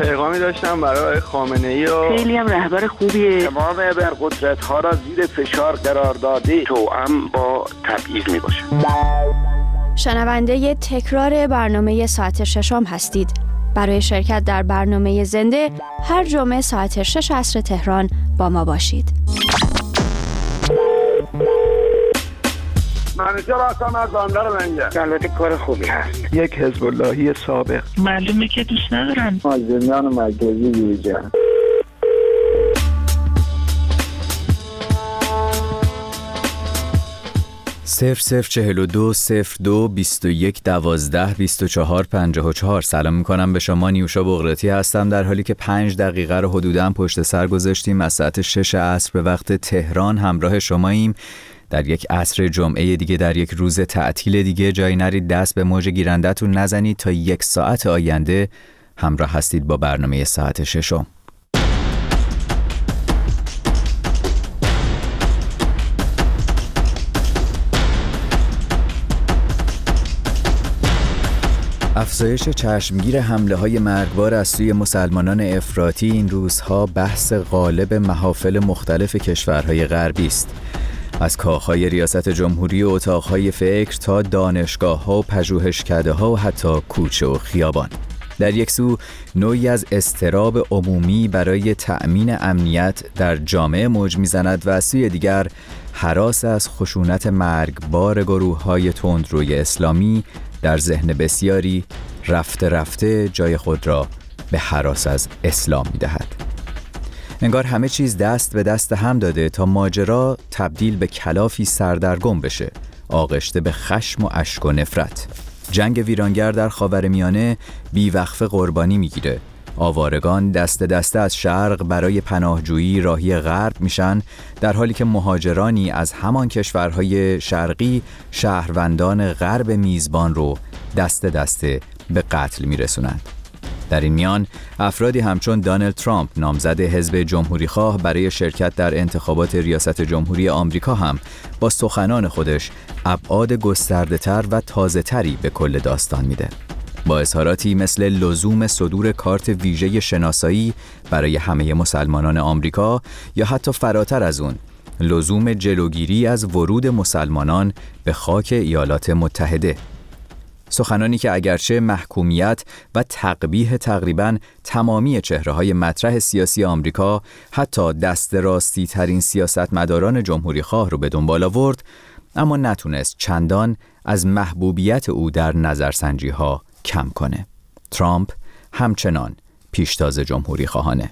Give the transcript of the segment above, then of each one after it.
پیغامی داشتم برای خامنه‌ای و خیلی هم رهبر خوبیه. تمام ابرقدرت‌ها را زیر فشار قرار داده توأم با تبعیض میباشه. شنونده تکرار برنامه ساعت ششم هستید. برای شرکت در برنامه زنده هر جمعه ساعت 6 عصر تهران با ما باشید. منیجر هستم از بندر منجر. البته کار خوبی هست. یک حزب اللهی سابق. معلومه که دوست ندارن. مازنیان مرکزی یوجه. 0042 02 21 12 24 54. سلام میکنم به شما. نیوشا بغراتی هستم، در حالی که 5 دقیقه رو حدوداً پشت سر گذاشتیم از ساعت 6 عصر به وقت تهران همراه شماییم. در یک عصر جمعه دیگه، در یک روز تعطیل دیگه، جایی نرید دست به موج گیرندتون نزنید. تا 1 ساعت آینده همراه هستید با برنامه ساعت ششم. افزایش چشمگیر حمله‌های مرگبار از سوی مسلمانان افراطی این روزها بحث غالب محافل مختلف کشورهای غربی است. از کاخهای ریاست جمهوری و اتاقهای فکر تا دانشگاه‌ها و پژوهشکده‌ها و حتی کوچه و خیابان. در یک سو نوعی از اضطراب عمومی برای تأمین امنیت در جامعه موج می‌زند و از سوی دیگر هراس از خشونت مرگبار گروه‌های تندروی اسلامی در ذهن بسیاری رفته رفته جای خود را به هراس از اسلام می‌دهد. انگار همه چیز دست به دست هم داده تا ماجرا تبدیل به کلافی سردرگم بشه، آغشته به خشم و اشک و نفرت. جنگ ویرانگر در خاورمیانه بیوقفه قربانی میگیره. آوارگان دست دسته از شرق برای پناهجویی راهی غرب میشن، در حالی که مهاجرانی از همان کشورهای شرقی شهروندان غرب میزبان رو دست دسته به قتل میرسونند. در این میان افرادی همچون دونالد ترامپ نامزد حزب جمهوری خواه برای شرکت در انتخابات ریاست جمهوری آمریکا هم با سخنان خودش ابعاد گسترده‌تر و تازه‌تری به کل داستان میده. با اظهاراتی مثل لزوم صدور کارت ویژه شناسایی برای همه مسلمانان آمریکا یا حتی فراتر از اون لزوم جلوگیری از ورود مسلمانان به خاک ایالات متحده. سخنانی که اگرچه محکومیت و تقبیح تقریباً تمامی چهره‌های مطرح سیاسی آمریکا، حتی دست راستی ترین سیاستمداران جمهوری خواه رو به دنبال آورد، اما نتونست چندان از محبوبیت او در نظرسنجی‌ها کم کنه. ترامپ همچنان پیشتاز جمهوری خواهانه.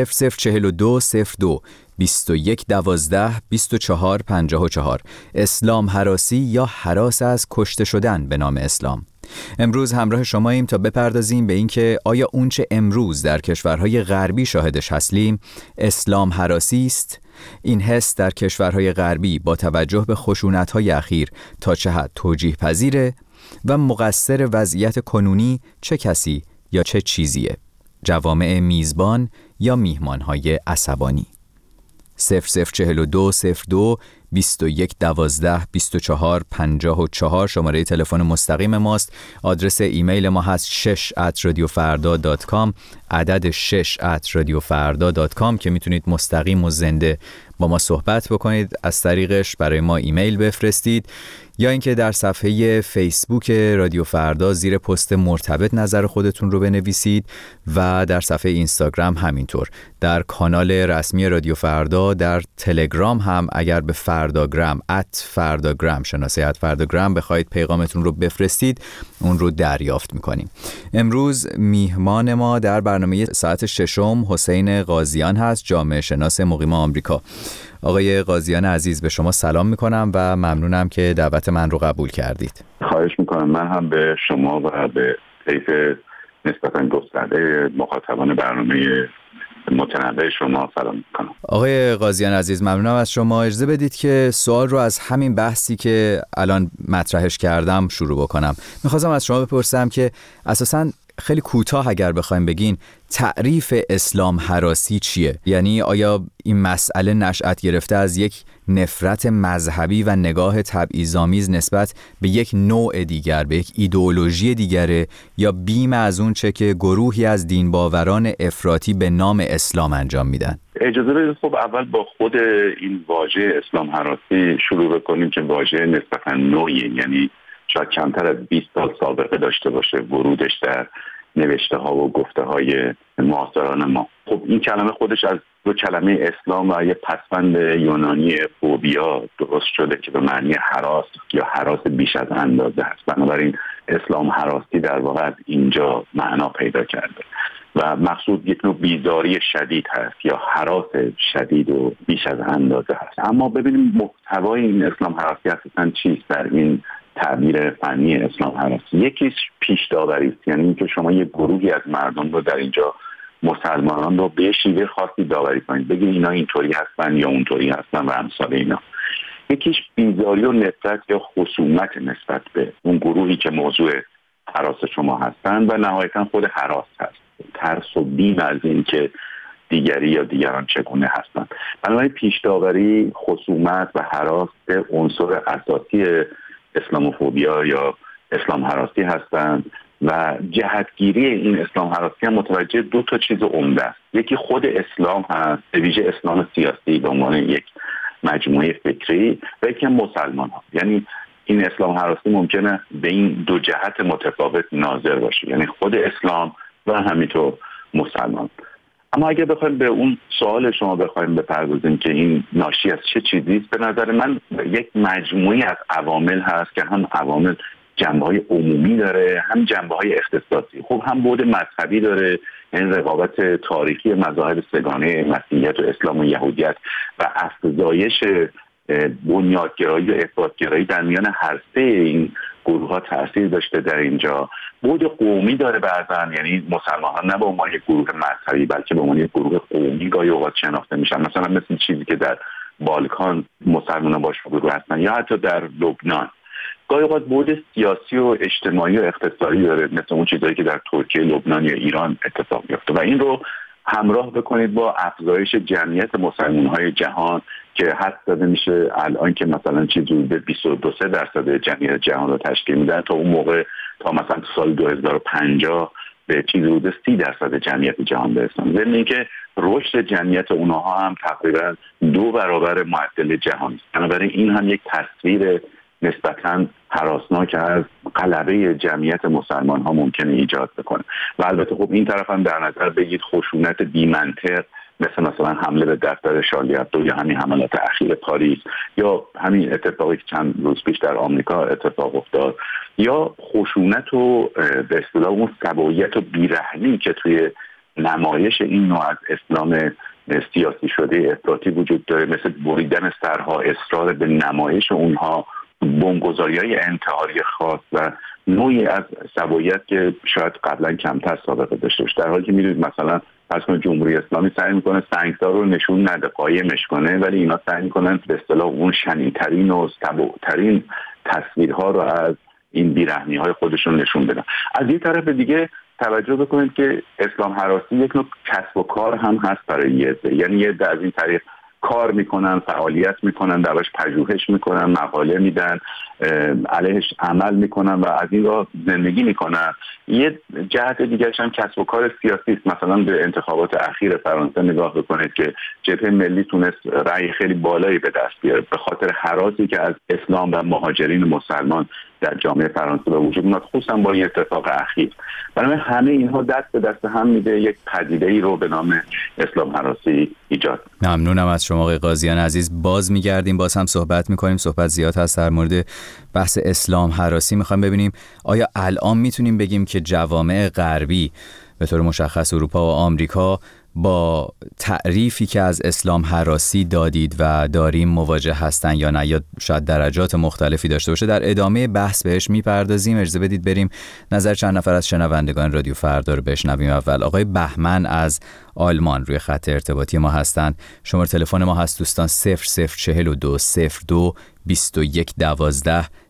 0042 02 21 12 24 54. اسلام هراسی یا هراس از کشته شدن به نام اسلام. امروز همراه شماییم تا بپردازیم به اینکه آیا اونچه امروز در کشورهای غربی شاهدش هستیم اسلام هراسی است؟ این حس در کشورهای غربی با توجه به خشونت‌های اخیر تا چه حد توجیه پذیره و مقصر وضعیت کنونی چه کسی یا چه چیزیه؟ جوامع میزبان یا میهمان‌های عصبانی؟ 0042 02 21 12 24 54 شماره تلفن مستقیم ماست. آدرس ایمیل ما هست 6@radiofarda.com، عدد 6@radiofarda.com که میتونید مستقیم و زنده با ما صحبت بکنید، از طریقش برای ما ایمیل بفرستید، یا اینکه در صفحه فیسبوک رادیو فردا زیر پست مرتبط نظر خودتون رو بنویسید و در صفحه اینستاگرام همینطور. در کانال رسمی رادیو فردا در تلگرام هم اگر به فرداگرام @فرداگرام شناسه @فرداگرام بخواید پیغامتون رو بفرستید، اون رو دریافت میکنیم. امروز میهمان ما در برنامه ساعت ششم حسین قاضیان هست، جامعه شناس مقیم آمریکا. آقای قاضیان عزیز، به شما سلام میکنم و ممنونم که دعوت من رو قبول کردید. خواهش میکنم. من هم به شما و به طیف نسبتاً گسترده مخاطبان برنامه متنوع شما سلام میکنم. آقای قاضیان عزیز، ممنونم از شما. اجازه بدید که سوال رو از همین بحثی که الان مطرحش کردم شروع بکنم. میخواستم از شما بپرسم که اساساً خیلی کوتاه اگر بخوایم بگین تعریف اسلام هراسی چیه؟ یعنی آیا این مسئله نشأت گرفته از یک نفرت مذهبی و نگاه تبعیض‌آمیز نسبت به یک نوع دیگر، به یک ایدئولوژی دیگره، یا بیم از اون چه که گروهی از دین باوران افراطی به نام اسلام انجام میدن؟ اجازه بدید خب اول با خود این واژه اسلام هراسی شروع بکنیم که واژه نسبتاً نوعی، یعنی شاید کمتر از 20 سال سابقه داشته باشه ورودش در نوشته ها و گفته های معاصران ما. خب این کلمه خودش از دو کلمه اسلام و یه پسوند یونانی فوبیا درست شده که به معنی هراس یا هراس بیش از اندازه است. بنابراین اسلام هراسی در واقع از اینجا معنا پیدا کرده و مقصود یک نوع بیزاری شدید هست یا هراس شدید و بیش از اندازه هست. اما ببینیم محتوای این اسلام هراسی اصلا چیست در این تعبیر فنی اسلام هراسی. یکیش پیش داوری است، یعنی اینکه شما یک گروهی از مردم رو در اینجا مسلمانان رو به شیوه خاصی داوری کنید، بگید اینا اینطوری هستن یا اونطوری هستن و امثال اینا. یکیش بیزاری و نفرت یا خصومت نسبت به اون گروهی که موضوع هراس شما هستن و نهایتا خود هراس هست، ترس و بیم از این که دیگری یا دیگران چگونه هستند. بنابراین پیش داوری، خصومت و هراس عنصر اساسی اسلاموفوبیا یا اسلام هراسی هستند و جهتگیری این اسلام هراسی هم متوجه دو تا چیز عمده است. یکی خود اسلام هست، به ویژه اسلام سیاسی به عنوان یک مجموعه فکری، و یکی مسلمان ها. یعنی این اسلام هراسی ممکنه به این دو جهت متفاوت ناظر باشه، یعنی خود اسلام و همینطور مسلمان. اما اگه بخوایم به اون سوال شما بخوایم بپردازیم که این ناشی از چه چیزی است، به نظر من یک مجموعی از عوامل هست که هم عوامل جنبه‌های عمومی داره، هم جنبه‌های اختصاصی. خب هم بعد مذهبی داره، یعنی رقابت تاریخی مذاهب سگانه مسیحیت و اسلام و یهودیت و افزایش بنیادگرایی و افراط‌گرایی در میان هر سه این گروه‌ها تاثیر داشته در اینجا. بعد قومی داره بعضن، یعنی مسلمان‌ها نه به عنوان یک گروه مذهبی بلکه به عنوان یک گروه قومی گاهی اوقات شناخته میشن، مثلا مثل چیزی که در بالکان مسلمان‌ها باش گروه هستن یا حتی در لبنان. گاهی اوقات بعد سیاسی و اجتماعی و اقتصادی داره، مثل اون چیزایی که در ترکیه، لبنان یا ایران اتفاق میفته و این رو همراه بکنید با افزایش جمعیت مسلمان‌های جهان که حد زده میشه الان که مثلا چیزی به 22% جمعیت جهان رو تشکیل میدن، تا اون موقع تا مثلا سال 2050 به چیزی حدود 30% جمعیت جهان برسن. ضمن اینکه رشد جمعیت اونها هم تقریبا 2 برابر معدل جهانی است. بنابراین این هم یک تصویر نسبتاً هراسناک از غلبه جمعیت مسلمان ها ممکنه ایجاد بکنه. و البته خب این طرف هم در نظر بگید خشونت بی‌منطق مثلا حمله به دفتر شارلی ابدو یا همین حملات اخیر پاریس یا همین اتفاقی که چند روز پیش در آمریکا اتفاق افتاد یا خشونت و به اصطلاح اون سبویت و بیرحمی که توی نمایش این نوع از اسلام سیاسی شده افراطی وجود داره، مثل بریدن سرها، اصرار به نمایش اونها، بمبگذاری‌های انتحاری خاص و نوعی از سبویت که شاید قبلا کمتر سابقه داشته باشه. در حالی که می‌دونید مثلا فرض جمهوری اسلامی سعی میکنه سنگسار رو نشون نده، قایمش کنه، ولی اینا سعی میکنن به اصطلاح اون شنیع‌ترین و سبوترین تصویرها رو از این بیرحمی‌های خودشون نشون بدن. از این طرف دیگه توجه بکنید که اسلام هراسی یک نوع کسب و کار هم هست برای یه عده، یعنی یه عده از این طریق کار میکنن، فعالیت میکنن، درش پژوهش میکنن، مقاله میدن، علیهش عمل میکنن و از این راه زندگی میکنن. یه جهت دیگرش هم کسب و کار سیاسی است. مثلا به انتخابات اخیر فرانسه نگاه بکنید که جبهه ملی تونست رأی خیلی بالایی به دست بیاره به خاطر هراسی که از اسلام و مهاجرین مسلمان در جامعه فرانسه به وجود اومد، خصوصا با این اتفاق اخیر. برای همه اینها دست به دست هم میده، یک پدیده‌ای رو به نام اسلام هراسی ایجاد. ممنونم از شما آقای قاضیان عزیز. باز میگردیم، باز هم صحبت میکنیم. صحبت زیاد هست در مورد بحث اسلام هراسی. میخوام ببینیم آیا الان میتونیم بگیم که جوامع غربی به طور مشخص اروپا و آمریکا با تعریفی که از اسلام هراسی دادید و داریم مواجه هستن یا نه، یا شاید درجات مختلفی داشته باشه؟ در ادامه بحث بهش میپردازیم. اجازه بدید بریم نظر چند نفر از شنوندگان رادیو فردا رو بشنویم. اول آقای بهمن از آلمان روی خط ارتباطی ما هستند. شماره تلفن ما هست دوستان 0042 02 21 12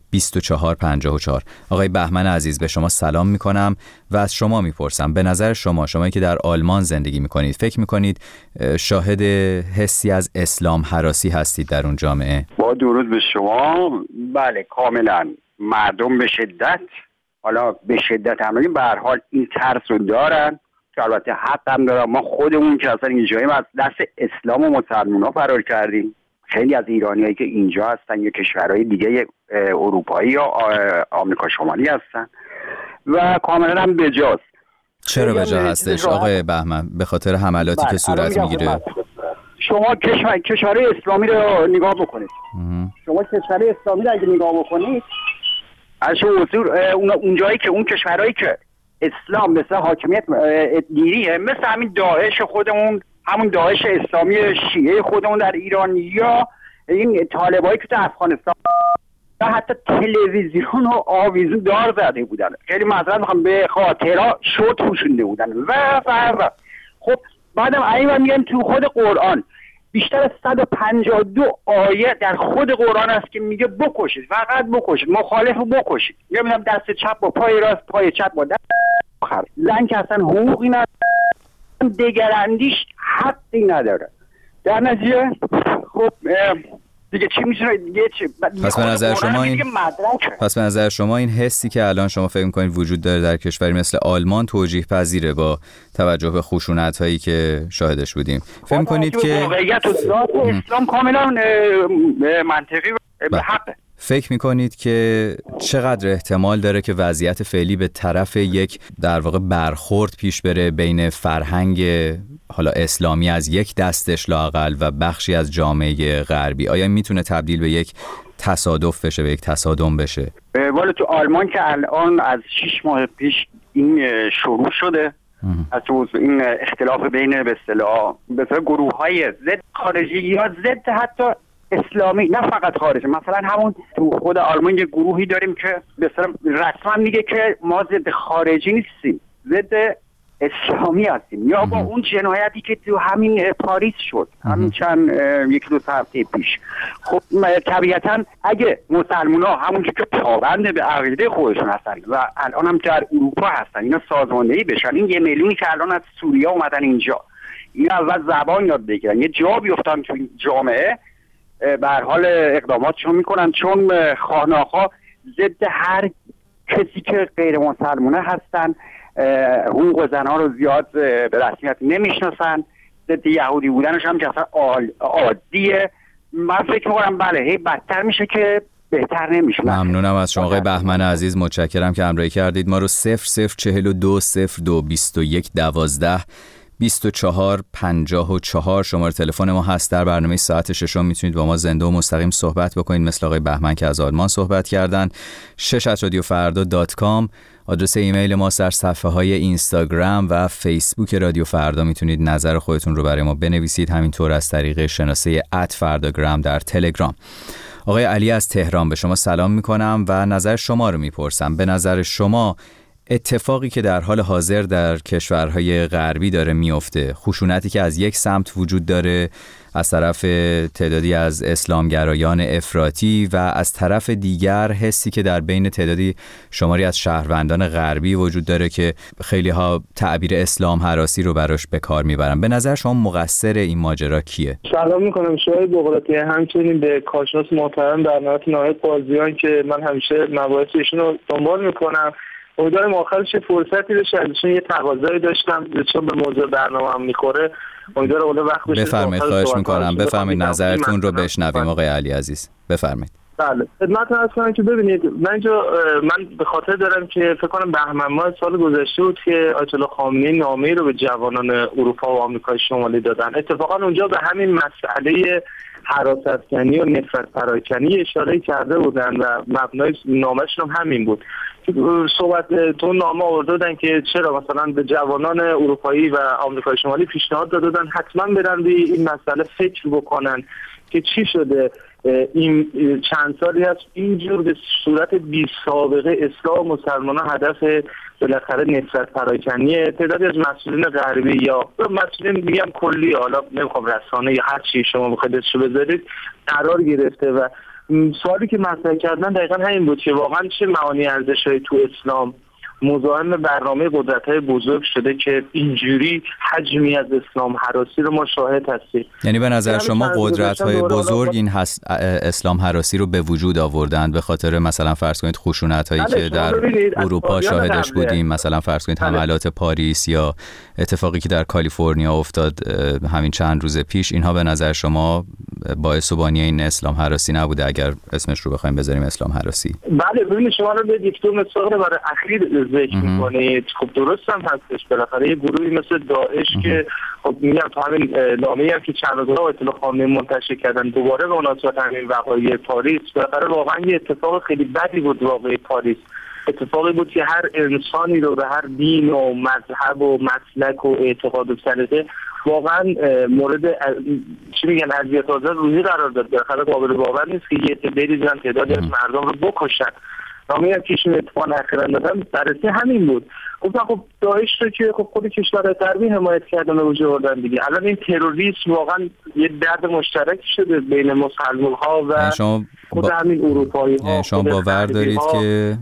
2454. آقای بهمن عزیز، به شما سلام میکنم و از شما میپرسم، به نظر شمایی که در آلمان زندگی میکنید، فکر میکنید شاهد حسی از اسلام هراسی هستید در اون جامعه؟ با درود به شما. بله کاملا، مردم به شدت، حالا به شدت هم به هر حال این ترس رو دارن که البته حق هم دارن. ما خودمون که اصلا اینجاییم از دست اسلام و مسلمان‌ها فرار کردیم. خیلی از ایرانیایی که اینجا هستن یا کشورهای دیگه اروپایی یا آمریکا شمالی هستن و کاملا هم بجاست. چرا بجا هستش آقای بهمن؟ به خاطر حملاتی که صورت میگیره. شما کشورهای اسلامی رو نگاه بکنید. شما کشورهای اسلامی رو اگه نگاه بکنید، از اونجایی که اون کشورهایی که اسلام مثل حاکمیت گیریه، مثل همین داعش خودمون، همون داعش اسلامی شیعه خودمون در ایران، یا این طالبایی که تو افغانستان، یا حتی تلویزیون و آویزون دار زده بودن، خیلی معذرت میخوام، به خاطرها شورت پوشونده بودن و خب بعدم ایوان میگن تو خود قرآن بیشتر از 152 آیه در خود قرآن است که میگه بکشید، فقط بکشید، مخالف رو بکشید. میگم دست چپ با پای راست، پای چپ با دست آخر. زن که اصلا حقوقی نداره، دگراندیش حقی نداره. در نتیجه خب دیگه چی میشه دیگه چی؟ پس به نظر شما این حسی که الان شما فکر می‌کنید وجود داره در کشوری مثل آلمان توجیه پذیره با توجه به خشونت‌هایی که شاهدش بودیم؟ فکر می‌کنید که واقعیت و ذات اسلام کاملا منطقی و حقه؟ فکر می‌کنید که چقدر احتمال داره که وضعیت فعلی به طرف یک در واقع برخورد پیش بره بین فرهنگ حالا اسلامی از یک دستش لااقل و بخشی از جامعه غربی؟ آیا میتونه تبدیل به یک تصادف بشه، به یک تصادم بشه؟ والا تو آلمان که الان از 6 ماه پیش این شروع شده، از این اختلاف بین به اصطلاح گروه‌های ضد خارجی یا ضد حتی اسلامی، نه فقط خارجی. مثلا همون تو خود آلمان یه گروهی داریم که به اصطلاح رسما میگه که ما ضد خارجی نیستیم، ضد اسلامی هستیم. یا با اون جنایتی که تو همین پاریس شد همین چند یک دو هفته پیش، خب طبیعتا اگه مسلمان‌ها همون که پابند به عقیده خودشون هستن و الان هم در اروپا هستن، اینا سازماندهی بشن، این 1 میلیونی که الان از سوریه اومدن اینجا، اینا اول زبان یاد بگیرن، یه جا بیفتن تو این جامعه، به هر حال اقداماتشون میکنن، چون خانه‌ها ضد هر کسی که غیر مسلمانه هستن، حقوق زنها رو زیاد به رسمیت نمیشناسن، ضد یهودی بودنش هم که اصلا عادیه. من فکر میکنم بله هی بدتر میشه که بهتر نمیشه. ممنونم از شما آقای بهمن عزیز، متشکرم که همراهی کردید ما رو. 0042 02 21 12 24 54 شماره تلفن ما هست. در برنامه ساعت ششم میتونید با ما زنده و مستقیم صحبت بکنید، مثل آقای بهمن که از آلمان صحبت کردن. 6@radiofarda.com آدرس ایمیل ما، در صفحه های اینستاگرام و فیسبوک رادیو فردا میتونید نظر خودتون رو برای ما بنویسید، همینطور از طریق شناسه @فرداگرام در تلگرام. آقای علی از تهران، به شما سلام میکنم و نظر شما رو میپرسم. به نظر شما اتفاقی که در حال حاضر در کشورهای غربی داره میفته، خشونتی که از یک سمت وجود داره از طرف تعدادی از اسلامگرایان افراطی و از طرف دیگر حسی که در بین تعدادی شماری از شهروندان غربی وجود داره که خیلی ها تعبیر اسلام هراسی رو براش به کار میبرن، به نظر شما مقصر این ماجرا کیه؟ سلام میکنم شاید بغراتی، همچنین به کارشناس محترم در نهایت نایب قاضیان که من همیشه مباحث ایشون رو دنبال میکنم. امیدوارم آخرش فرصتی بشه، ازشون یه تقاضایی داشتم چون به موضوع برنامه هم میخوره. امیدوارم اون وقت بشه. بفرمایید، خواهش میکنم، بفرمایید نظرتون رو بشنویم آقای علی عزیز، بفرمایید. بله خدمتتون عرض کنم که ببینید من به خاطر دارم که فکر کنم بهمن ماه سال گذشته بود که آیت الله خامنه‌ای نامه‌ای رو به جوانان اروپا و آمریکای شمالی دادن. اتفاقا اونجا به همین مسئله هراست‌کنی و نفرت پراکنی اشاره کرده بودن و مبنای نامه‌شون هم همین بود. صحبت تو نامه آوردن که چرا مثلا به جوانان اروپایی و آمریکای شمالی پیشنهاد دادن حتما برن به این مسئله فکر بکنن که چی شده این چند سالی هست اینجور به صورت بی سابقه اسلام و مسلمان‌ها هدف بالاخره نفرت پراکنی تعدادی از مسئولین غربی یا مسئولین میگم کلی، حالا نمیخوام رسانه یا هر چی شما بخواید اسمشو بذارید، قرار گرفته و سوالی که مطرح کردن دقیقا همین بود که واقعا چه معانی ارزش‌هایی تو اسلام مزاحم برنامه قدرت‌های بزرگ شده که اینجوری حجمی از اسلام هراسی رو ما شاهد هستیم. یعنی به نظر شما قدرت‌های بزرگ این اسلام هراسی رو به وجود آوردند به خاطر مثلا فرض کنید خشونت‌هایی که در اروپا شاهدش بودیم، مثلا فرض کنید حملات پاریس یا اتفاقی که در کالیفرنیا افتاد همین چند روز پیش، اینها به نظر شما باعث و بانی این اسلام هراسی نبوده اگر اسمش رو بخوایم بذاریم اسلام هراسی؟ بله ببینید شما رو به یک دو مثال برای اخیر ذکر می‌کنید. خب درست هم هستش، بالاخره یه گروهی مثل داعش که خب میگم تو همین نامه‌ای هم که چند روز آیت خامنه‌ای منتشر کردن دوباره به مناسبت همین وقایع پاریس، بالاخره واقعا یه اتفاق خیلی بدی بود واقعه پاریس. اتفاقی بود که هر انسانی رو به هر دین و مذهب و مسلک و اعتقاد و سلیقه واقعا مورد چی میگن اذیت‌آزار روحی قرار داد. بالاخره قابل باور نیست که یه بریزن تعدادی از مردم رو بکشن. نامی هم کشون اتفاق اخیراً دادن بررسی همین بود. خب داعش رو که خب خود کشورهای غربی حمایت کردن و وجود آوردن دیگه. الان این تروریسم واقعا یه درد مشترک شده بین مسلمان‌ها و خود همین اروپایی‌ها. شما باور دارید که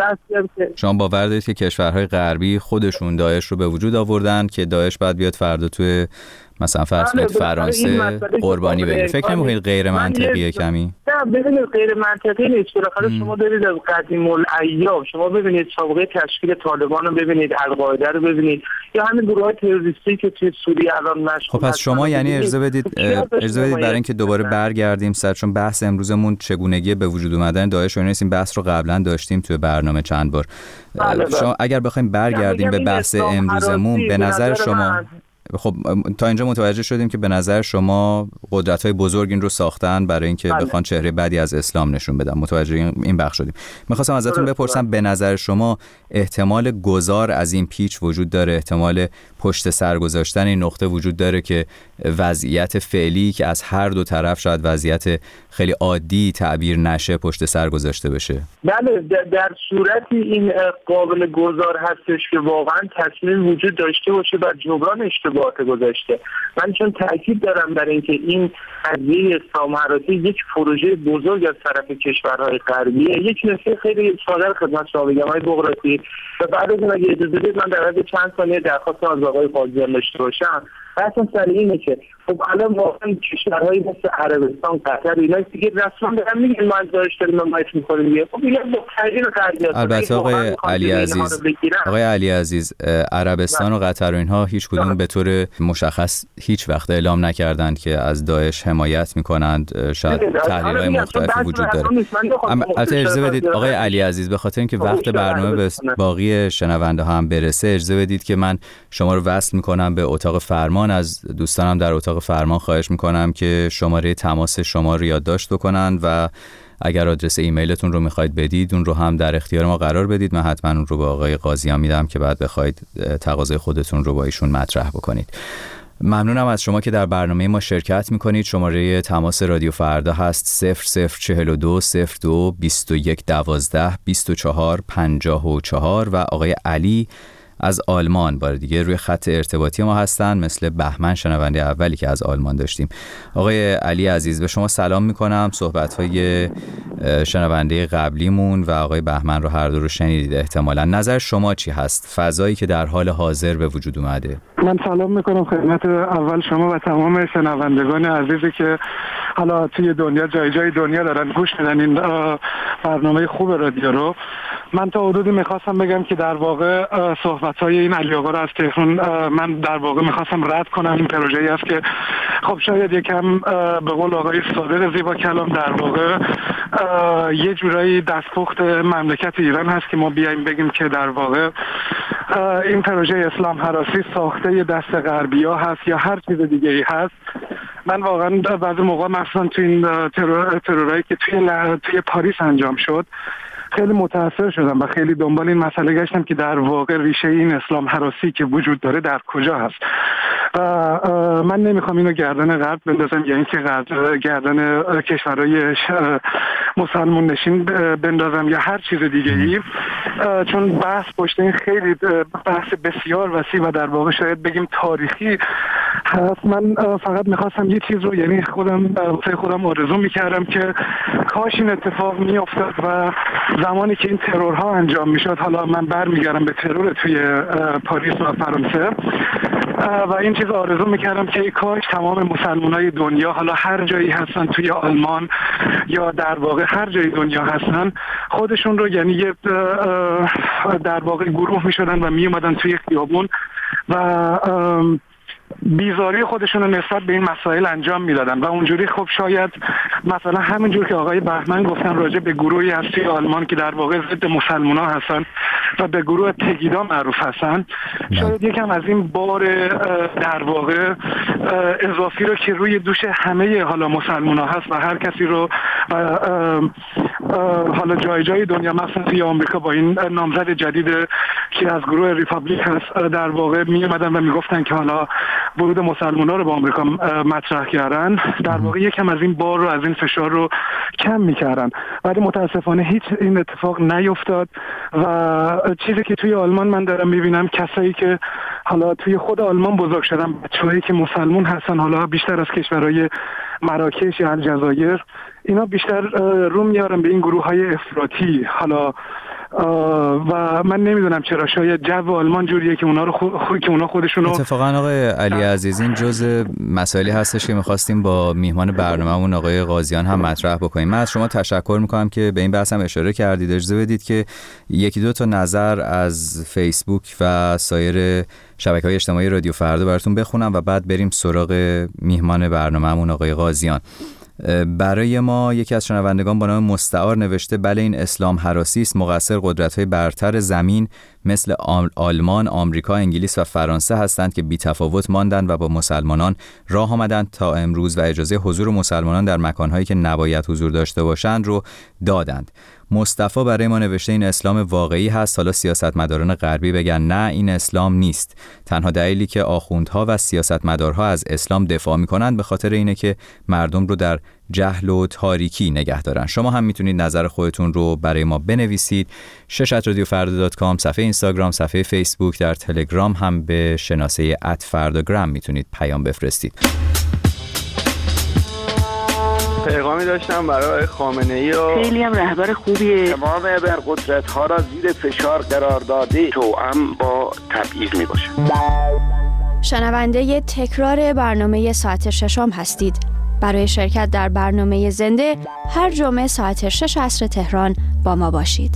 شما باور دارید که کشورهای غربی خودشون داعش رو به وجود آوردن که داعش بعد بیاد فردا توی مثلا فرض کنید فرانسه قربانی بگیره؟ فکر نمی‌کنید غیر منطقیه کمی؟ نه ببینید غیر منطقی نیست. بالاخره شما دارید از قدیم الایام شما ببینید سابقه تشکیل طالبان رو ببینید، القاعده رو ببینید یا همین گروه‌های تروریستی که توی سوریه الان مشغول. خب پس شما یعنی اجازه بدید برای اینکه دوباره برگردیم چون بحث امروزمون چگونگی به وجود اومدن داعش و این بحث رو قبلا داشتیم توی برنامه چند بار. شما اگر بخوایم برگردیم به بحث امروزمون به نظر شما خب تا اینجا متوجه شدیم که به نظر شما قدرت‌های بزرگ این رو ساختن برای اینکه بخوان چهره بدی از اسلام نشون بدن. متوجه این بخش شدیم. می‌خواستم ازتون بپرسم به نظر شما احتمال گذار از این پیچ وجود داره، احتمال پشت سر گذاشتن این نقطه وجود داره که وضعیت فعلی که از هر دو طرف شاید وضعیت خیلی عادی تعبیر نشه پشت سر گذاشته بشه؟ بله در صورتی این قابل گذار هستش که واقعا تصمیم وجود داشته باشه بر جبران اشتباهات گذشته. من چون تاکید دارم بر اینکه این قضیه اسلام هراسی یک پروژه بزرگ از طرف کشورهای غربیه. یک نکته خیلی ساده خدمت شما بگم آقای بغراتی و بعد از اون اگه اجازه بدید من در حد چند ثانیه درخواست از آقای قاضیان داشته باشم. اصلا سر اینه که خب الان واقعا کشورهایی مثل عربستان، قطر اینا دیگه رسما دارن میگن ما داعش داریم حمایت می‌کنیم. خب اینا با تغییر قضیه. البته آقای علی عزیز عربستان و قطر و اینها هیچ کدوم به طور مشخص هیچ وقت اعلام نکردند که از داعش حمایت می‌کنند. شاید تحلیل‌های مختلفی وجود داره. البته اجازه بدید آقای علی عزیز به خاطر اینکه وقت برنامه به باقی شنونده ها هم برسه اجازه بدید که من شما رو وصل می‌کنم به اتاق فرمان. از دوستانم در اتاق فرمان خواهش میکنم که شماره تماس شما رو یادداشت بکنن و اگر آدرس ایمیلتون رو میخواید بدید اون رو هم در اختیار ما قرار بدید. من حتما اون رو به آقای قاضیان میدم که بعد بخواید تقاضای خودتون رو با ایشون مطرح بکنید. ممنونم از شما که در برنامه ما شرکت میکنید. شماره تماس رادیو فردا هست 0042 02 21 12 24 54 و آقای علی از آلمان بار دیگه روی خط ارتباطی ما هستن، مثل بهمن شنونده اولی که از آلمان داشتیم. آقای علی عزیز به شما سلام میکنم. صحبت‌های شنونده قبلیمون و آقای بهمن رو هر دو رو شنیدید احتمالاً. نظر شما چی هست فضایی که در حال حاضر به وجود اومده؟ من سلام میکنم خدمت اول شما و تمام شنوندگان عزیزی که حالا توی دنیا جای دنیا دارن گوش میدن این برنامه خوب رادیو رو. من تا حدودی میخواستم بگم که در واقع صحبت‌های این علی آقا رو از تهران من در واقع میخواستم رد کنم. این پروژه‌ای است که خب شاید یکم به قول آقای صادق زیبا کلام در واقع یه جورایی دستپخت مملکت ایران هست که ما بیایم بگیم که در واقع این پروژه اسلام هراسی ساخته دست غربی‌ها هست یا هر چیز دیگه‌ای هست. من واقعا بعضی موقع مثلا تو این ترورایی که توی پاریس انجام شد خیلی متاثر شدم و خیلی دنبال این مسئله گشتم که در واقع ریشه این اسلام هراسی که وجود داره در کجا هست. من نمیخوام اینو گردن غرب بندازم یا اینکه گردن کشورهای مسلمان نشین بندازم یا هر چیز دیگه ای، چون بحث پشت این خیلی بحث بسیار وسیع و در واقع شاید بگیم تاریخی هست. من فقط میخواستم یه چیز رو، یعنی خودم آرزو میکردم که کاش این اتفاق میافتاد و زمانی که این ترورها انجام میشد، حالا من برمیگردم به ترور توی پاریس و فرانسه، و این چیز آرزو میکردم که کاش تمام مسلمانای دنیا، حالا هر جایی هستن، توی آلمان یا در واقع هر جای دنیا هستن، خودشون رو یعنی یه در واقع گروه میشدن و میومدن توی خیابون و بیزاری خودشون رو نسبت به این مسائل انجام میدادن و اونجوری خب شاید مثلا همینجور که آقای بهمن گفتن راجع به گروهی از توی آلمان که در واقع ضد مسلمان‌ها هستن و به گروه پگیدا معروف هستن، شاید یکم از این بار در واقع اضافی رو که روی دوش همه حالا مسلمان‌ها هست و هر کسی رو حالا جای دنیا، مثلا توی آمریکا با این نامزد جدید که از گروه ریپابلیک هست در واقع می اومدن و میگفتن که حالا ورود مسلمان‌ها رو به آمریکا مطرح کردن، در واقع یکم از این بار رو، از این فشار رو کم میکردن، ولی متاسفانه هیچ این اتفاق نیفتاد. و چیزی که توی آلمان من دارم میبینم، کسایی که حالا توی خود آلمان بزرگ شدن، بچه‌هایی که مسلمان هستن، حالا بیشتر از کشورهای مراکش یا الجزایر، اینا بیشتر رو میارن به این گروه‌های افراطی. حالا و من نمیدونم چرا، شاید جو آلمان جوریه که اونا خودشونو. اتفاقا آقای علی عزیز، این جزء مسائلی هستش که می‌خواستیم با میهمان برنامه‌مون آقای قاضیان هم مطرح بکنیم. من از شما تشکر می‌کنم که به این بحث هم اشاره کردید. اجازه بدید که یکی دو تا نظر از فیسبوک و سایر شبکه‌های اجتماعی رادیو فردا براتون بخونم و بعد بریم سراغ میهمان برنامه‌مون آقای قاضیان. برای ما یکی از شنوندگان با نام مستعار نوشته: بله، این اسلام هراسی است. مقصر قدرت‌های برتر زمین مثل آلمان، آمریکا، انگلیس و فرانسه هستند که بی‌تفاوت ماندند و با مسلمانان راه آمدند تا امروز و اجازه حضور مسلمانان در مکان‌هایی که نباید حضور داشته باشند رو دادند. مصطفی برای ما نوشته: این اسلام واقعی هست. حالا سیاستمداران غربی بگن نه این اسلام نیست. تنها دلیلی که آخوندها و سیاستمدارها از اسلام دفاع می‌کنند به خاطر اینه که مردم رو در جهل و تاریکی نگه دارن. شما هم میتونید نظر خودتون رو برای ما بنویسید. شش@radiofarda.com، صفحه اینستاگرام، صفحه فیسبوک، در تلگرام هم به شناسه @fardagram میتونید پیام بفرستید. پیغامی داشتم برای خامنه‌ای و خیلی هم رهبر خوبیه. تمام ابرقدرت‌ها را زیر فشار قرار داده، توأم با تبعیض میباشه. شنونده تکرار برنامه ساعت ششم هستید. برای شرکت در برنامه زنده هر جمعه ساعت 6 عصر تهران با ما باشید.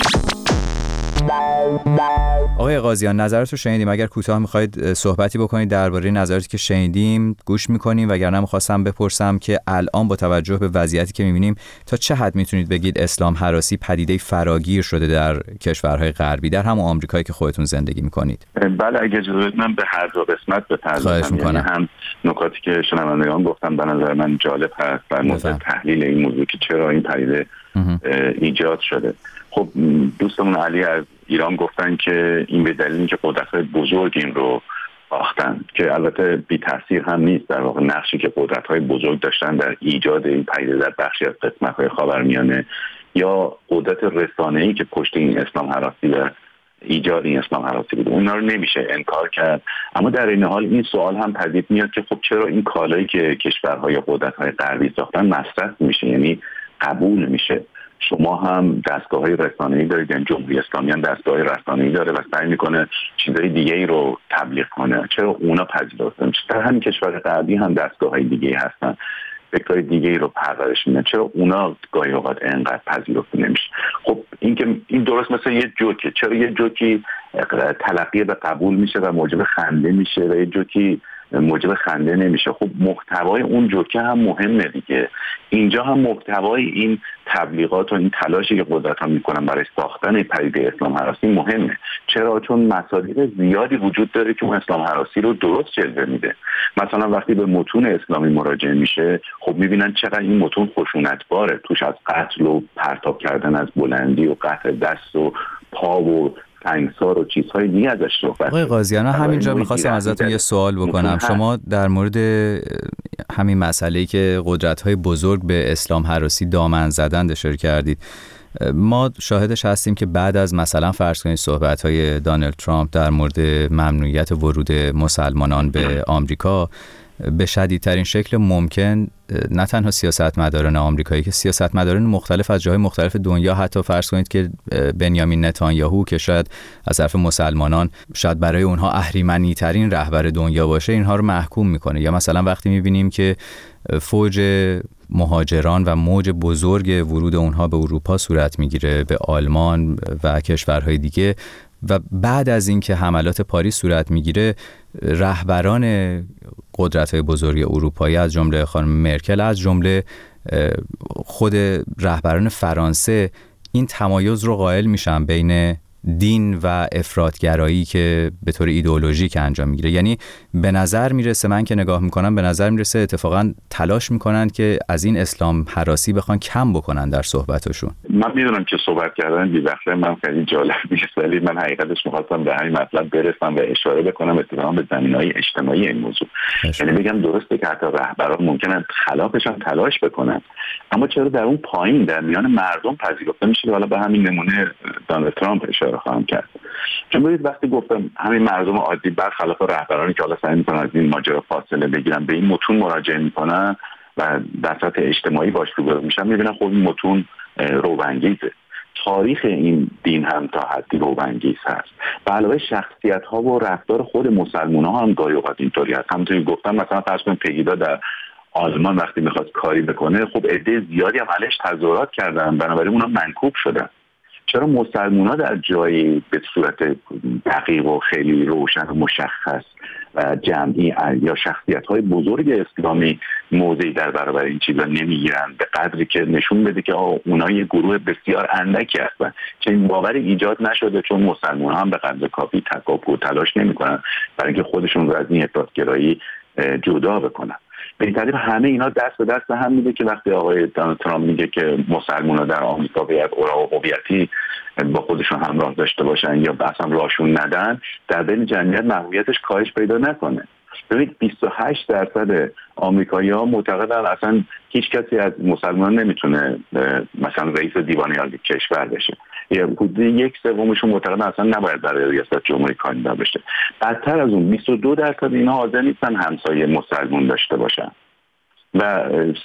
آقای قاضیان، نظرتو شنیدیم. اگر کوتاه میخواید صحبتی بکنید درباره نظراتی که شنیدیم گوش میکنیم، وگرنه میخواستم بپرسم که الان با توجه به وضعیتی که میبینیم تا چه حد میتونید بگید اسلام هراسی پدیده فراگیر شده در کشورهای غربی، در همون آمریکایی که خودتون زندگی میکنید؟ بله، اگه اجازه بدید من به هر دو قسمت بپردازم. یعنی هم نکاتی که شنوندگان گفتم به نظر من جالب هست در مورد تحلیل این موضوع که چرا این پدیده ایجاد شده. خب دوستمون علی از ایران گفتن که این به دلیل اینکه قدرت‌های بزرگ این رو ساختن، که البته بی تاثیر هم نیست. در واقع نقشی که قدرت‌های بزرگ داشتن در ایجاد این پدیده در بخشی از قسمت‌های خاورمیانه یا قدرت رسانه‌ای که پشت این اسلام هراسی و ایجاد این اسلام هراسی بود، اونا رو نمیشه انکار کرد. اما در این حال این سوال هم پدید میاد که خب چرا این کالایی که کشورها یا قدرت‌های غربی ساختن مصرف میشه، یعنی قبول میشه؟ شما هم دستگاه‌های رسانه‌ای دارید، یعنی جمهوری اسلامی هم دستگاه رسانه‌ای داره و سعی میکنه چیزهای دیگه‌ای رو تبلیغ کنه. چرا اونا پذیرفته نمیشه؟ در همین کشور غربی هم دستگاه‌های دیگه‌ای هستن، فکرهای دیگه‌ای رو پرورش میدن. چرا اونا گاهی اوقات انقدر پذیرفته نمیشه؟ خب این درست مثل یه جوکه. چرا یه جوکی تلقی به قبول میشه و موجب خنده میشه و یه جوکی موجب خنده نمیشه؟ خب محتوای اون جوکه هم مهمه دیگه. اینجا هم محتوای این تبلیغات و این تلاشی که قدرت‌ها میکنن برای ساختن پدیده اسلام هراسی مهمه. چرا؟ چون مصادیق زیادی وجود داره که اون اسلام هراسی رو درست جلوه میده. مثلا وقتی به متون اسلامی مراجعه میشه، خب میبینن چقدر این متون خشونتباره، توش از قتل و پرتاب کردن از بلندی و قطع دست و پا و انصار و چیزهای دیگه ازش صحبت. آقای قاضیان، همینجا می‌خواستم ازتون یه سوال بکنم. شما در مورد همین مسئله‌ای که قدرت‌های بزرگ به اسلام هراسی دامن زدن اشاره کردید. ما شاهدش هستیم که بعد از مثلا فرض کنید صحبت‌های دونالد ترامپ در مورد ممنوعیت ورود مسلمانان به آمریکا، به شدیدترین شکل ممکن نه تنها سیاستمداران آمریکایی که سیاستمداران مختلف از جاهای مختلف دنیا، حتی فرض کنید که بنیامین نتانیاهو که شاید از طرف مسلمانان شاید برای اونها اهریمنی ترین رهبر دنیا باشه، اینها رو محکوم میکنه. یا مثلا وقتی میبینیم که فوج مهاجران و موج بزرگ ورود اونها به اروپا صورت میگیره، به آلمان و کشورهای دیگه، و بعد از اینکه حملات پاریس صورت میگیره، رهبران قدرت‌های بزرگ اروپایی از جمله خانم مرکل، از جمله خود رهبران فرانسه، این تمایز رو قائل میشن بین دین و افراطگرایی که به طور ایدئولوژیک انجام میگیره. یعنی به نظر میرسه، من که نگاه میکنم به نظر میرسه اتفاقا تلاش میکنن که از این اسلام هراسی بخوان کم بکنن در صحبتاشون. من میدونم که صحبت کردن بی‌وقفه من خیلی جالب نیست، ولی من حقیقتش میخواستم به همین مطلب برسم و اشاره بکنم اتفاقا به زمینه‌های اجتماعی این موضوع. یعنی بگم درسته که حتی رهبران ممکنن خلافش هم تلاش بکنن، اما چرا در اون پایین در میان مردم پذیرفته میشه؟ حالا به همین نمونه دونالد ترامپ اشاره خواهم کرد. چون ببینید وقتی گفتم همین مردم عادی برخلاف رهبرانی که حالا سعی میکنن از این ماجرا فاصله بگیرن، به این متون مراجعه میکنن و در سطح اجتماعی باش روبرو میشن، میبینن خب این متون روبانگیزه. تاریخ این دین هم تا حدی روبانگیز هست. به علاوه شخصیت ها و رفتار خود مسلمان ها هم گاهی اوقات اینطوری هست. همونطوری گفتم مثلا فرض کنید پگیدا در آلمان وقتی میخواست کاری بکنه، خب عده زیادی هم علیش تظاهرات کردن، بنابراین اونها منکوب شدن. چرا مسلمان‌ها در جایی به صورت دقیق و خیلی روشن و مشخص و جمعی یا شخصیت‌های بزرگ اسلامی موضعی در برابر این چیزا نمیگیرن، به قدری که نشون بده که اونها یه گروه بسیار اندکی هستن؟ چنین باوری ایجاد نشده، چون مسلمان‌ها هم به قدر کافی تکاپو و تلاش نمی‌کنن برای اینکه خودشون رو از این افراط‌گرایی جدا بکنن. به این ترتیب همه اینا دست به دست هم میده که وقتی آقای دونالد ترامپ میگه که مسلمان‌ها در آمریکا باید اوراق هویتی با خودشون همراه داشته باشن یا اصلا راهشون ندن، در بین جمعیت محبوبیتش کاهش پیدا نکنه. ببینید 28% آمریکایی‌ها معتقدن اصلا هیچ کسی از مسلمانان نمیتونه مثلا رئیس دیوان عالی کشور بشه. یا حدود 1/3 معتقدن اصلا نباید برای ریاست جمهوری کاندیدا بشه. بدتر از اون 22% اینا حاضر نیستن همسایه مسلمان داشته باشن و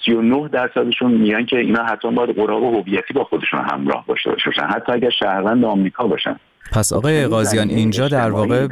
39% میگن که اینا حتما باید اوراق هویتی با خودشون همراه باشه باشن، حتی اگر شهروند آمریکا باشن. پس آقای قاضیان اینجا در واقع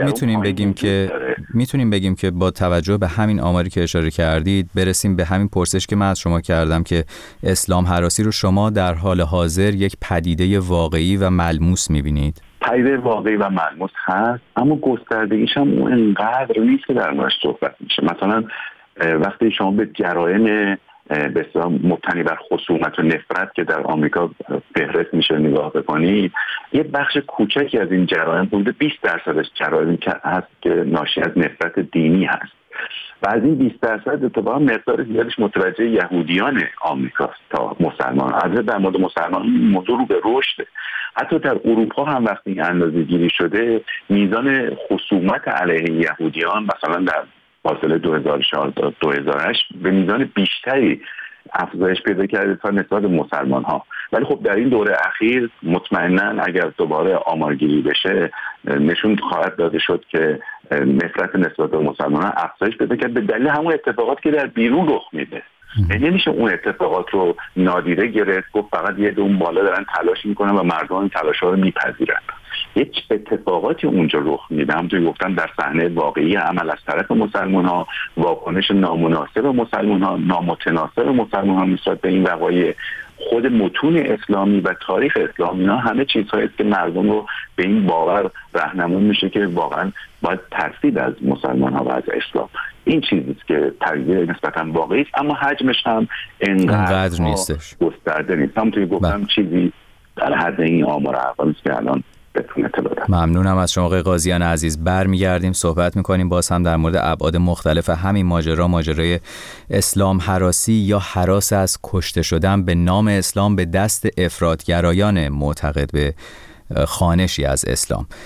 میتونیم بگیم که با توجه به همین آماری که اشاره کردید برسیم به همین پرسش که من از شما کردم که اسلام هراسی رو شما در حال حاضر یک پدیده واقعی و ملموس میبینید؟ پدیده واقعی و ملموس هست، اما گستردگیش هم اونقدر نیست که در موردش صحبت میشه. مثلا وقتی شما به جرایم بسیار مبتنی بر خصومت و نفرت که در آمریکا فهرست میشه نگاه بکنید، یه بخش کوچکی از این جرایم حدود 20% جرایم که هست که ناشی از نفرت دینی هست و از این 20% اتفاقا مقدار زیادش متوجه یهودیان آمریکاست تا مسلمان. از در مورد مسلمان این موضوع رو به رشد. حتی در اروپا هم وقتی این اندازه‌گیری شده، میزان خصومت علیه یهودیان مثلا در فاصله 2004 تا 2008 به میزان بیشتری افزایش پیدا کرده تا نسبت مسلمان ها. ولی خب در این دوره اخیر مطمئناً اگر دوباره آمارگیری بشه نشون خواهد داده شد که نفرت نسبت به مسلمان ها افزایش پیدا کرد به دلیل همون اتفاقاتی که در بیرون رخ میده. نمیشه اون اتفاقات رو نادیده گرفت، گفت فقط یه اون بالا دارن تلاش میکنن و مردم این تلاش‌ها رو میپذیرن. یک اتفاقاتی اونجا رخ میده، همونطور گفتم در صحنه واقعی عمل از طرف مسلمان‌ها، واکنش نامناسب مسلمان‌ها، نامتناسب مسلمان‌ها نسبت به این وقایع، خود متون اسلامی و تاریخ اسلامی، اینا همه چیزهایی است که مردم رو به این باور راهنمون میشه که واقعا باید ترسید از مسلمان‌ها و از اسلام. این چیزی است که پدیده نسبتاً واقعی است، اما حجمش هم انقدر نیستش، گسترده نیست. همونطور گفتم چیزی در حد این آمار اول است که الان ممنونم از شما آقای قاضیان عزیز. برمیگردیم صحبت میکنیم باز هم در مورد ابعاد مختلف همین ماجرای اسلام هراسی یا هراس از کشته شدن به نام اسلام به دست افراطگرایان معتقد به خوانشی از اسلام.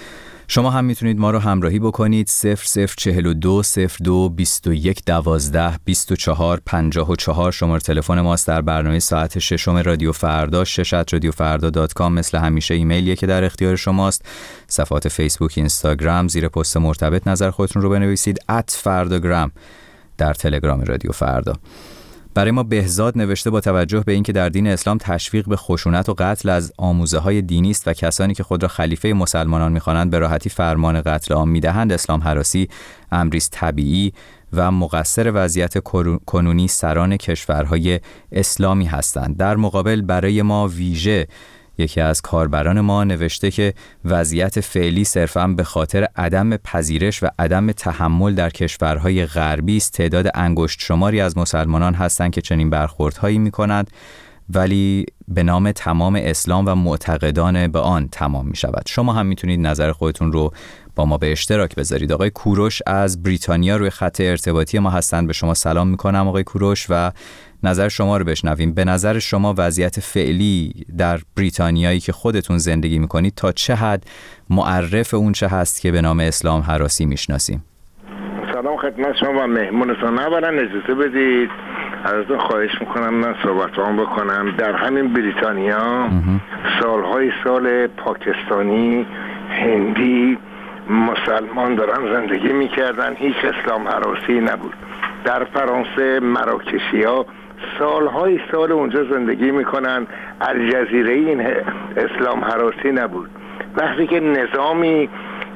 شما هم میتونید ما رو همراهی بکنید. 0042 02 21 12 24 54 شماره تلفن ماست در برنامه ساعت ششم رادیو فردا. شش@radioffarda.com. مثل همیشه ایمیلیه که در اختیار شماست. صفحات فیسبوک، اینستاگرام، زیر پست مرتبط نظر خودتون رو بنویسید. @فرdagram در تلگرام رادیو فردا. برای ما بهزاد نوشته با توجه به اینکه در دین اسلام تشویق به خشونت و قتل از آموزه‌های دینی است و کسانی که خود را خلیفه مسلمانان می‌خوانند به راحتی فرمان قتل عام می‌دهند، اسلام هراسی امری طبیعی و مقصر وضعیت کنونی سران کشورهای اسلامی هستند. در مقابل برای ما ویژه یکی از کاربران ما نوشته که وضعیت فعلی صرفاً به خاطر عدم پذیرش و عدم تحمل در کشورهای غربی است. تعداد انگشت شماری از مسلمانان هستند که چنین برخوردهایی می‌کنند، ولی به نام تمام اسلام و معتقدان به آن تمام می شود. شما هم میتونید نظر خودتون رو با ما به اشتراک بذارید. آقای کوروش از بریتانیا روی خط ارتباطی ما هستند. به شما سلام میکنم آقای کوروش و نظر شما رو بشنویم. به نظر شما وضعیت فعلی در بریتانیایی که خودتون زندگی میکنید تا چه حد معرف اون چه هست که به نام اسلام هراسی میشناسیم؟ سلام خدمت شما و مهمونتون. اولا اجازه بدید ازتون خواهش میکنم من صحبتام بکنم. در همین بریتانیا سالهای سال پاکستانی، هندی، مسلمان دارن زندگی میکردن، هیچ اسلام هراسی نبود. در فرانسه مراکشی ها سالهای سال اونجا زندگی میکنن، الجزیره این اسلام هراسی نبود. وقتی که نظامی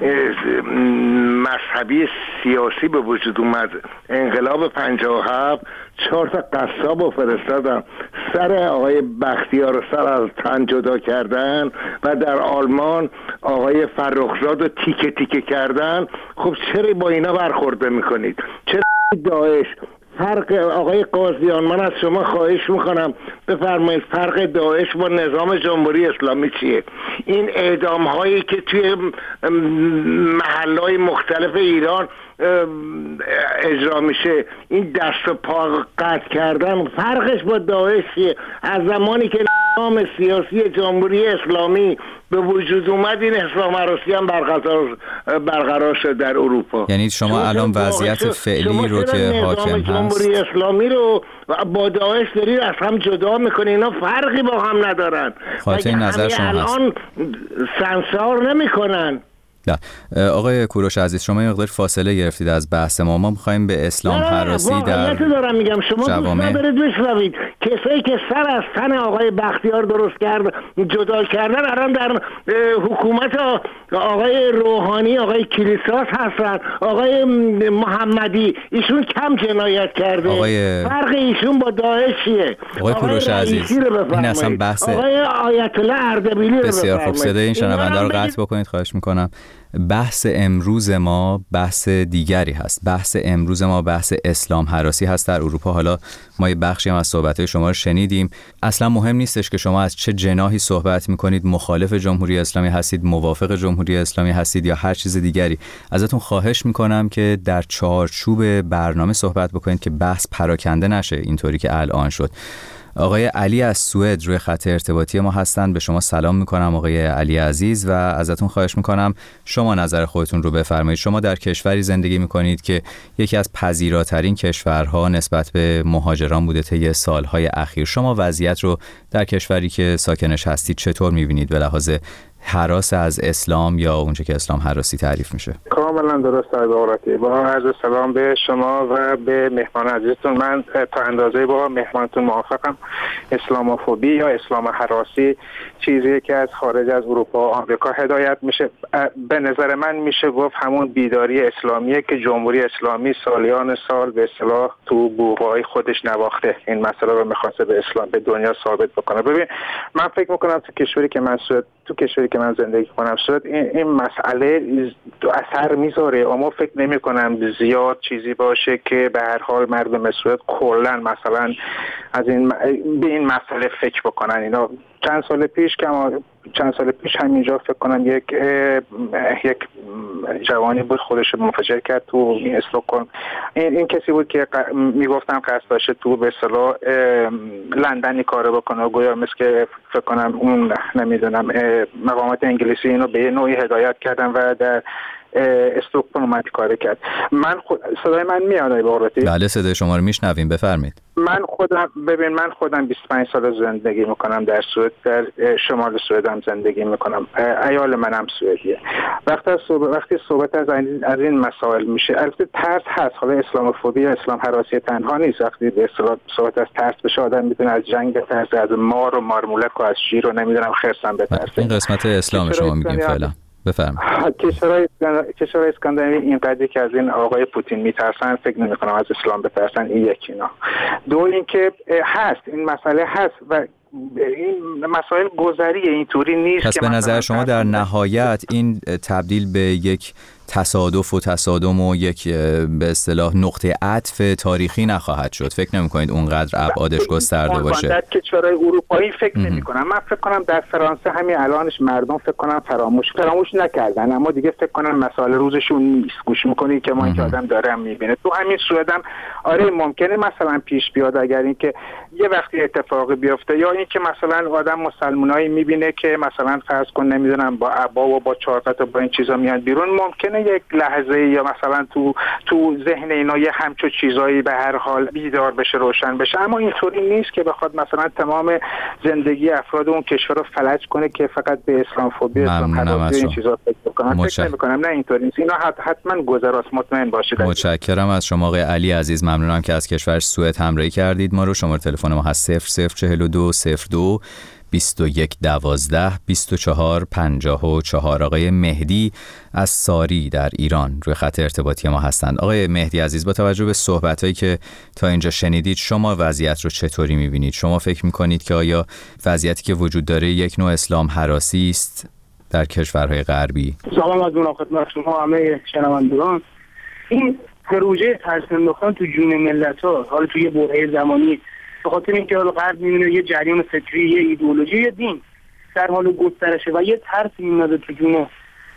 مذهبی سیاسی به وجود اومد، انقلاب 57، 4 تا قصاب رو فرستادن سر آقای بختیار رو سر از تن جدا کردن و در آلمان آقای فرخزاد رو تیکه تیکه کردن. خب چرا با اینا برخورده میکنید؟ چرا داعش؟ فرق آقای قاضیان، من از شما خواهش میکنم بفرمایید فرق داعش با نظام جمهوری اسلامی چیه؟ این اعدام هایی که توی محلهای مختلف ایران اجرا میشه، این دست و پا قطع کردن، فرقش با داعش چیه؟ از زمانی که نظام سیاسی جمهوری اسلامی به وجود اومد، این اسلام هراسی هم برقرار شد در اروپا. یعنی شما الان وضعیت فعلی رو که حاکم هست، جمهوری اسلامی رو با داعش دارید از هم جدا میکنه، اینا فرقی با هم ندارن. خاطر این نظر شما هست. الان سانسور نمیکنن. آقای کوروش عزیز، شما یه مقدار فاصله گرفتید از بحث ما. ما می‌خوایم به اسلام هراسی در دارم میگم شما دوست ندارید بشنوید. کسایی که سر از تن آقای بختیار درست کرد جدا کردن الان در حکومت آقای روحانی، آقای کلیساس هستن، آقای محمدی، ایشون کم جنایت کرده. فرق ایشون با داعش چیه؟ آقای کوروش عزیز، این اصلا بحث آقای آیت الله اردبیلی رو بسیار خوب. صدای این شنونده رو قطع بکنید خواهش میکنم. بحث امروز ما بحث دیگری هست. بحث امروز ما بحث اسلام هراسی هست در اروپا. حالا ما یه بخشی هم از صحبت‌های شما رو شنیدیم. اصلا مهم نیستش که شما از چه جناحی صحبت می‌کنید، مخالف جمهوری اسلامی هستید، موافق جمهوری اسلامی هستید یا هر چیز دیگری. ازتون خواهش می‌کنم که در چارچوب برنامه صحبت بکنید که بحث پراکنده نشه اینطوری که الان شد. آقای علی از سوئد روی خط ارتباطی ما هستند. به شما سلام میکنم آقای علی عزیز و ازتون خواهش میکنم شما نظر خودتون رو بفرمایید. شما در کشوری زندگی میکنید که یکی از پذیراترین کشورها نسبت به مهاجران بوده طی سالهای اخیر. شما وضعیت رو در کشوری که ساکنش هستید چطور میبینید به لحاظ هراس از اسلام یا اونچه که اسلام هراسی تعریف میشه؟ کاملا درست از آقای با عرض سلام به شما و به مهمان عزیزتون. من تا اندازه با مهمانتون موافقم. اسلاموفوبی یا اسلام هراسی چیزی که از خارج از اروپا و آمریکا هدایت میشه. به نظر من میشه گفت همون بیداری اسلامیه که جمهوری اسلامی سالیان سال به اصطلاح تو بوهای خودش نواخته. این مسئله رو میخواسته به اسلام به دنیا ثابت بکنه. ببین من فکر میکنم تو کشوری که من زندگی کنم شد این مسئله اثر میذاره، اما فکر نمی کنم زیاد چیزی باشه که به هر حال مردم سوئد کلا مثلا از به این مسئله فکر بکنن. اینا چند سال پیش که چند سال پیش همینجا فکر کنم یک جوانی بود خودش منفجر کرد تو این استکهلم. این کسی بود که میگفتن قصد داشته تو به اصطلاح لندنی کار بکنه، گویا مثل که فکر کنم اون نمیدونم مقامات انگلیسی اینو به نوعی هدایت کردن و در استکهلم اومد کار کرد. صدای من میاد آقای بغراتی؟ بله صدای شما رو میشنویم، بفرمایید. من خودم 25 سال زندگی میکنم در سوئد، در شمال سوئد هم زندگی میکنم. عیال منم سوئدیه. وقتی صحبت از این مسائل میشه، البته ترس هست، حالا اسلاموفوبی یا اسلام هراسی تنها نیست. وقتی به اصطلاح صحبت از ترس بشه، آدم میتونه از جنگ بترسه، از مار و مارمولک و از شیر و نمیدونم خرسم بترسه. این قسمت اسلام شما میگیم فعلا. بفرمایید. کشورهای اسکاندیناوی اینقدری که از این آقای پوتین میترسن، فکر نمی‌کنم از اسلام بترسن. این یکینا. دو اینکه هست، این مسئله هست و این مسائل گذریه، اینطوری نیست. پس به نظر شما در نهایت این تبدیل به یک تصادف و تصادم و یک به اصطلاح نقطه عطف تاریخی نخواهد شد؟ فکر نمی‌کنید اونقدر ابعادش گسترده باشه؟ در کشورهای اروپایی فکر نمی‌کنم. من فکر کنم در فرانسه همین الانش مردم فکر کنم فراموش نکردن، اما دیگه فکر کنم مسائل روزشون نیست. گوش می‌کنی که ما که آدم داره هم می‌بینه. تو همین سوئد هم آره ممکنه مثلا پیش بیاد اگر اینکه یه وقتی اتفاقی بیفته، یا اینکه مثلا آدم مسلمانایی می‌بینه که مثلا فرض کن نمی‌دونم با عبا و با چارقط و با این چیزا میاد بیرون، ممکنه یک لحظه یا مثلا تو ذهن اینا یه همچو چیزایی به هر حال بیدار بشه، روشن بشه. اما اینطوری نیست که بخواد مثلا تمام زندگی افراد اون کشور رو فلج کنه که فقط به اسلامفوبی، اسلام هراسی این چیزا فکر بکنن. فکر نمی‌کنم، نه اینطوری نیست. اینا حتما گذراست، مطمئن باشید. متشکرم از شما آقای علی عزیز، ممنونم که از کشور سوئد همراهی کردید. ما رو شماره تلفن ما هست 0042 02 21 12 24 54. آقای مهدی از ساری در ایران روی خط ارتباطی ما هستند. آقای مهدی عزیز، با توجه به صحبتایی که تا اینجا شنیدید، شما وضعیت رو چطوری می‌بینید؟ شما فکر می‌کنید که آیا وضعیتی که وجود داره یک نوع اسلام هراسی است در کشورهای غربی؟ سلام از اون خدمت شما همه شنوندگان. این پروژه ترس انداختن تو جون ملت‌ها، حالا توی یه برهه زمانی، به خاطر اینکه حالا غرب می‌بینه یه جریان فکری، یه ایدئولوژی، یه دین در حال گسترشه و یه ترس میندازه تو جون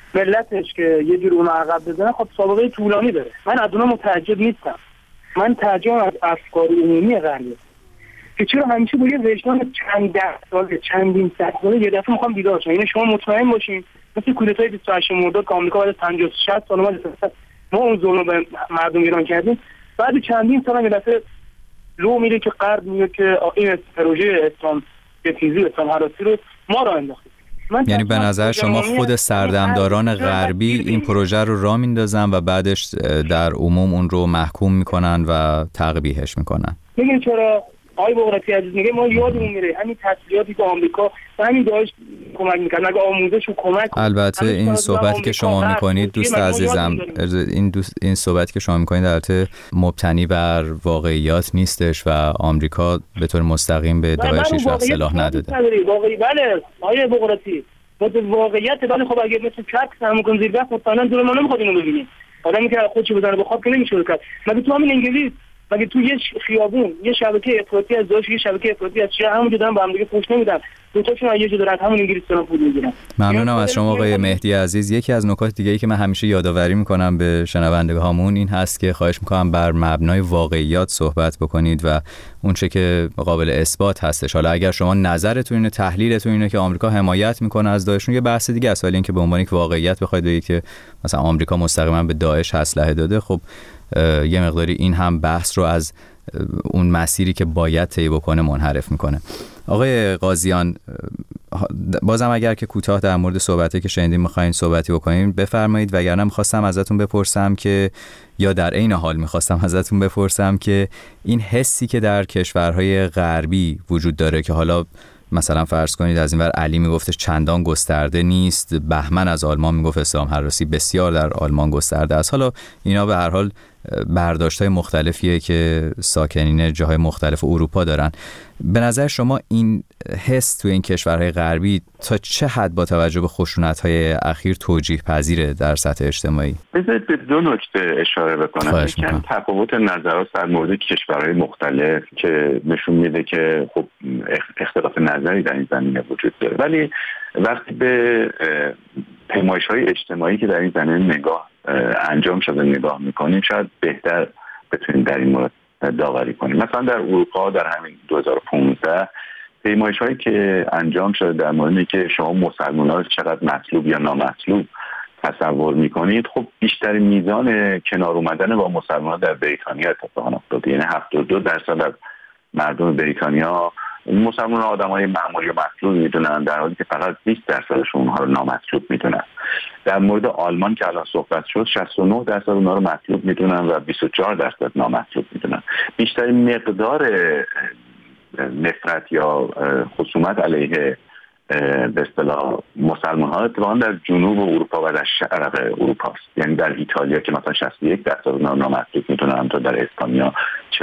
ملتش که یه جور اونو عقب بزنه، خب سابقه طولانی داره. من از اونها متعجب نیستم. من تعجب از افکار عمومی غربی که چرا همیشه با یه وجدان چند ده ساله، چندین صد ساله یه دفعه میخوام بیدار شم. اینو شما مطمئن باشین، مثل کودتای 28 مرداد که آمریکا بعد 50 60 سال ما اون ظلم به مردم ایران کردیم، بعد چندین سال یه دفعه لو میره که غرب میگه که این پروژه اسلام تیزی اسلام هراسی رو ما را انداختیم. یعنی به نظر شما خود سردمداران غربی این پروژه رو راه میندازن و بعدش در عموم اون رو محکوم میکنن و تقبیحش میکنن؟ میگن چرا آقای بغراتی عزیز میگه ما یادمون میره همین تسلیحاتی که آمریکا و همین داعش کمک میکنن، اگه آموزش و کمک. البته این صحبتی که شما میکنید دوست عزیزم، این صحبتی که شما میکنید البته مبتنی بر واقعیات نیستش و آمریکا به طور مستقیم به داعش هیچ وقت سلاح نداده. واقعی بله آقای بغراتی، واقعیت بله. خب اگه مثل چرک سهم کن زیر دست مطمئنا دور ما نمیخواد اینو ببینیم. آدمی که خودش بزنه بخواد که نمیشه کرد. مگه تو همین انگلیس، مگه تو یه خیابون یه شبکه افراطی از داعش، یه شبکه افراطی از چه همونجا دارن با هم دیگه پوش نمیدن، دو تاشون یه جا دارن همون انگلیس دارن پول میگیرن. ممنونم از شما آقای مهدی عزیز. یکی از نکات دیگه‌ای که من همیشه یادآوری میکنم به شنوندگانمون این هست که خواهش میکنم بر مبنای واقعیات صحبت بکنید و اون چه که قابل اثبات هستش. حالا اگر شما نظرتون اینه، تحلیلتون اینه که آمریکا حمایت میکنه از داعش، یه بحث دیگه است، ولی اینکه به عنوان یک واقعیت بخواید بگید که مثلا آمریکا مستقیما به داعش اسلحه داده، خب یه مقداری این هم بحث رو از اون مسیری که باید طی بکنه منحرف میکنه. آقای قاضیان، بازم اگر که کوتاه در مورد صحبتی که شنیدیم میخواین صحبتی بکنیم بفرمایید، وگرنه میخواستم ازتون بپرسم که، یا در عین حال میخواستم ازتون بپرسم که این حسی که در کشورهای غربی وجود داره که حالا مثلا فرض کنید از اینور علی میگفتش چندان گسترده نیست، بهمن از آلمان میگفت اسلام هراسی بسیار در آلمان گسترده است، حالا اینا به هر حال برداشت‌های مختلفیه که ساکنین جاهای مختلف اروپا دارن. به نظر شما این حس تو این کشورهای غربی تا چه حد با توجه به خشونت‌های اخیر توجیه پذیره در سطح اجتماعی؟ بذارید به دو نکته اشاره بکنم. یکم تفاوت نظرات در مورد کشورهای مختلف که نشون میده که خب اختلاف نظری در این زمینه وجود داره، ولی وقتی به پیمایش‌های اجتماعی که در این زمینه انجام شده نگاه میکنیم، شاید بهتر بتونیم در این مورد داوری کنیم. مثلا در اروپا در همین 2015 پیمایش‌هایی که انجام شده در مورد که شما مسلمان‌ها چقدر مطلوب یا نامطلوب تصور میکنید، خب بیشترین میزان کنار اومدن با مسلمان‌ها در بریتانیا اتفاق افتاده. یعنی 72% از مردم بریتانیا مسلمان آدمای معمولی و مطلوب میدونن، در حالی که فقط 20% اونها رو نامطلوب میدونن. در مورد آلمان که الان صحبت شد 69% اونها رو مطلوب میدونن و 24% نامطلوب میدونن. بیشترین مقدار نفرت یا خصومت علیه به اصطلاح مسلمان ها اتفاقا در جنوب اروپا و در شرق اروپا است. یعنی در ایتالیا که مثلا 61% اونها نامطلوب میدونن، تا در اسپانیا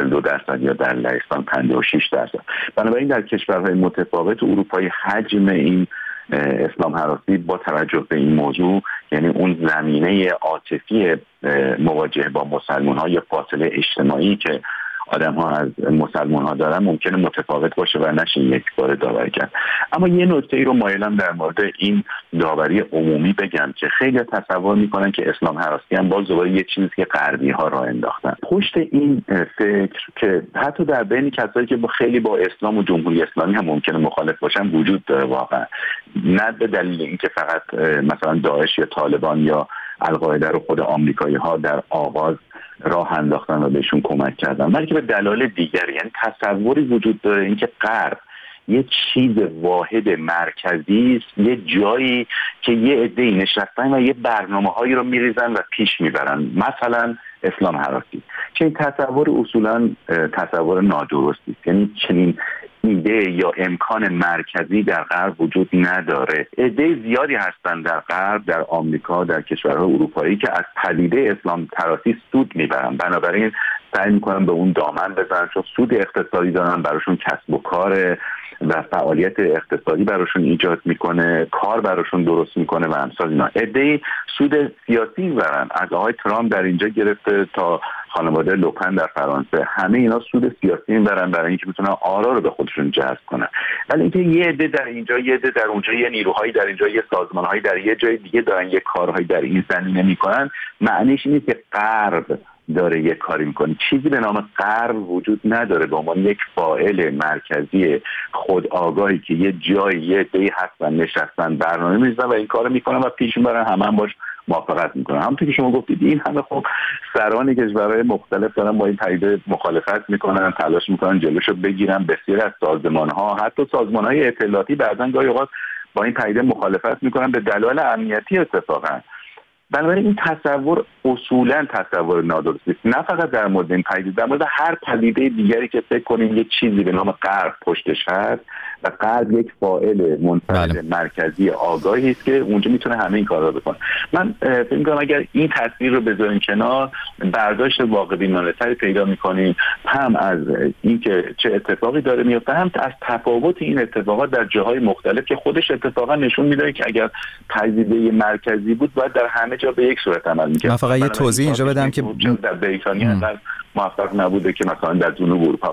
42% یا در لهستان 56%. بنابراین در کشورهای متفاوت اروپایی حجم این اسلام هراسی با توجه به این موضوع، یعنی اون زمینه عاطفی مواجهه با مسلمان ها یا فاصله اجتماعی که آدم ها از مسلمان ها دارن ممکنه متفاوت باشه و نشه یک بار داوری کرد. اما یه نکته ای رو مایلم در مورد این داوری عمومی بگم که خیلی تصور میکنن که اسلام هراسی هم باز دوباره یه چیزی که غربی ها راه انداختن. پشت این فکر که حتی در بین کسایی که خیلی با اسلام و جمهوری اسلامی هم ممکنه مخالف باشن وجود داره واقعا، نه به دلیل اینکه فقط مثلا داعش یا طالبان یا القاعده رو خود آمریکایی ها در آغاز راه انداختن و بهشون کمک کردن، بلکه به دلایل دیگری. یعنی تصوری وجود داره اینکه غرب یه چیز واحد مرکزی است، یه جایی که یه عده‌ای نشستن و یه برنامه‌هایی رو میریزن و پیش میبرن، مثلا اسلام هراسی. که این تصور اصولا تصور نادرستی است. یعنی چنین ایده یا امکان مرکزی در غرب وجود نداره. عده زیادی هستن در غرب، در آمریکا، در کشورهای اروپایی که از پدیده اسلام هراسی سود میبرن، بنابراین سعی میکنن به اون دامن بزنن، چون سود اقتصادی دارن، براشون کسب و کار و فعالیت اقتصادی براشون ایجاد میکنه، کار براشون درست میکنه و امثال اینا. عده‌ای سود سیاسی میبرن، از آقای ترامپ در اینجا گرفته تا خانواده لوپن در فرانسه، همه اینا سود سیاسی میبرن برای اینکه بتونن آرا رو به خودشون جذب کنن. ولی اینکه یه عده در اینجا، یه عده در اونجا، یه نیروهایی در اینجا، یه سازمانهایی در یه جای دیگه دارن یه کارهایی در این زمینه میکنن، معنیش اینه که غرب داره یه کاری میکنه. چیزی به نام غرب وجود نداره به عنوان یک فاعل مرکزی خودآگاهی که یه جایی یه عده‌ای هستن نشستن برنامه می‌ریزن و این کارو میکنن و پیش میبرن، همه باش موافقت میکنن. همونطور که شما گفتید این همه خب سران کشورهای مختلف دارن با این پدیده مخالفت میکنن، تلاش میکنن جلوشو بگیرن. بسیاری از سازمان‌ها، حتی سازمان‌های اطلاعاتی بعضن گاهی اوقات با این پدیده مخالفت میکنن به دلایل امنیتی اتفاقا. بنابراین این تصور اصولا تصور نادرستی است، نه فقط در مورد این پدیده، در مورد هر پدیده دیگری که فکر کنیم یک چیزی به نام غرب پشتش هست و غرب یک فاعل منفرد مرکزی آگاهی است که اونجا میتونه همه این کارا رو بکنه. من فکر می‌کنم اگر این تصویر رو بذاریم کنار، برداشت واقع‌بینانه‌تری پیدا می‌کنیم، هم از اینکه چه اتفاقی داره میفته، هم از تفاوت این اتفاقات در جاهای مختلف که خودش اتفاقا نشون میده که اگر پدیده مرکزی بود باید در همه جا به یک صورت عمل می‌کرد. من فقط یه توضیح اینجا بدم که در بریتانیا انقدر موفق نبوده که مثلا در جنوب اروپا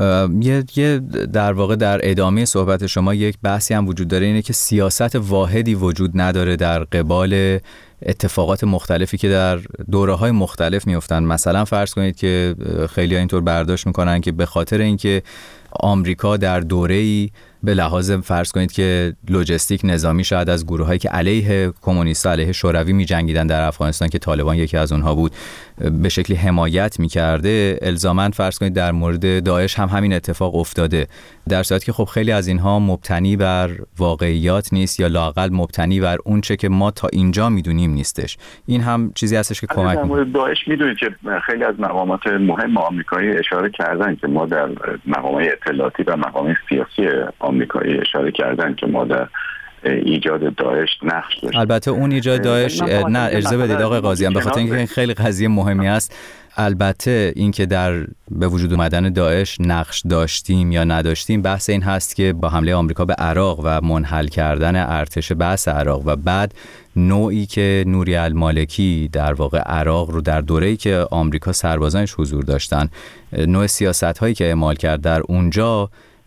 یه در واقع در ادامه صحبت شما یک بحثی هم وجود داره، اینه که سیاست واحدی وجود نداره در قبال اتفاقات مختلفی که در دوره‌های مختلف میافتن. مثلا فرض کنید که خیلی‌ها اینطور برداشت میکنن که به خاطر اینکه آمریکا در دوره‌ای به لحاظ فرض کنید که لوجستیک نظامی شاید از گروهایی که علیه کمونیست‌ها، علیه شوروی می‌جنگیدن در افغانستان که طالبان یکی از اونها بود، به شکلی حمایت می‌کرده، الزاماً فرض کنید در مورد داعش هم همین اتفاق افتاده، در صورتی که خب خیلی از اینها مبتنی بر واقعیات نیست یا لااقل مبتنی بر اون چه که ما تا اینجا می‌دونیم نیستش. این هم چیزی هستش که کمک در مورد داعش می‌دونید که خیلی از مقامات مهم آمریکایی اشاره کردن که ما در مقامات اطلاعاتی و مقامات سیاسی آمریکایی اشاره کردن که ما در ایجاد داعش نقش داشتیم. البته اون ایجاد داعش نه، اجازه بدید آقای قاضی، به خاطر اینکه خیلی قضیه مهمی است. البته اینکه در به وجود اومدن داعش نقش داشتیم یا نداشتیم، بحث این هست که با حمله آمریکا به عراق و منحل کردن ارتش بعث عراق و بعد نوعی که نوری المالکی در واقع عراق رو در دوره‌ای که آمریکا سربازانش حضور داشتن، نوع سیاست‌هایی که اعمال کرد در اونجا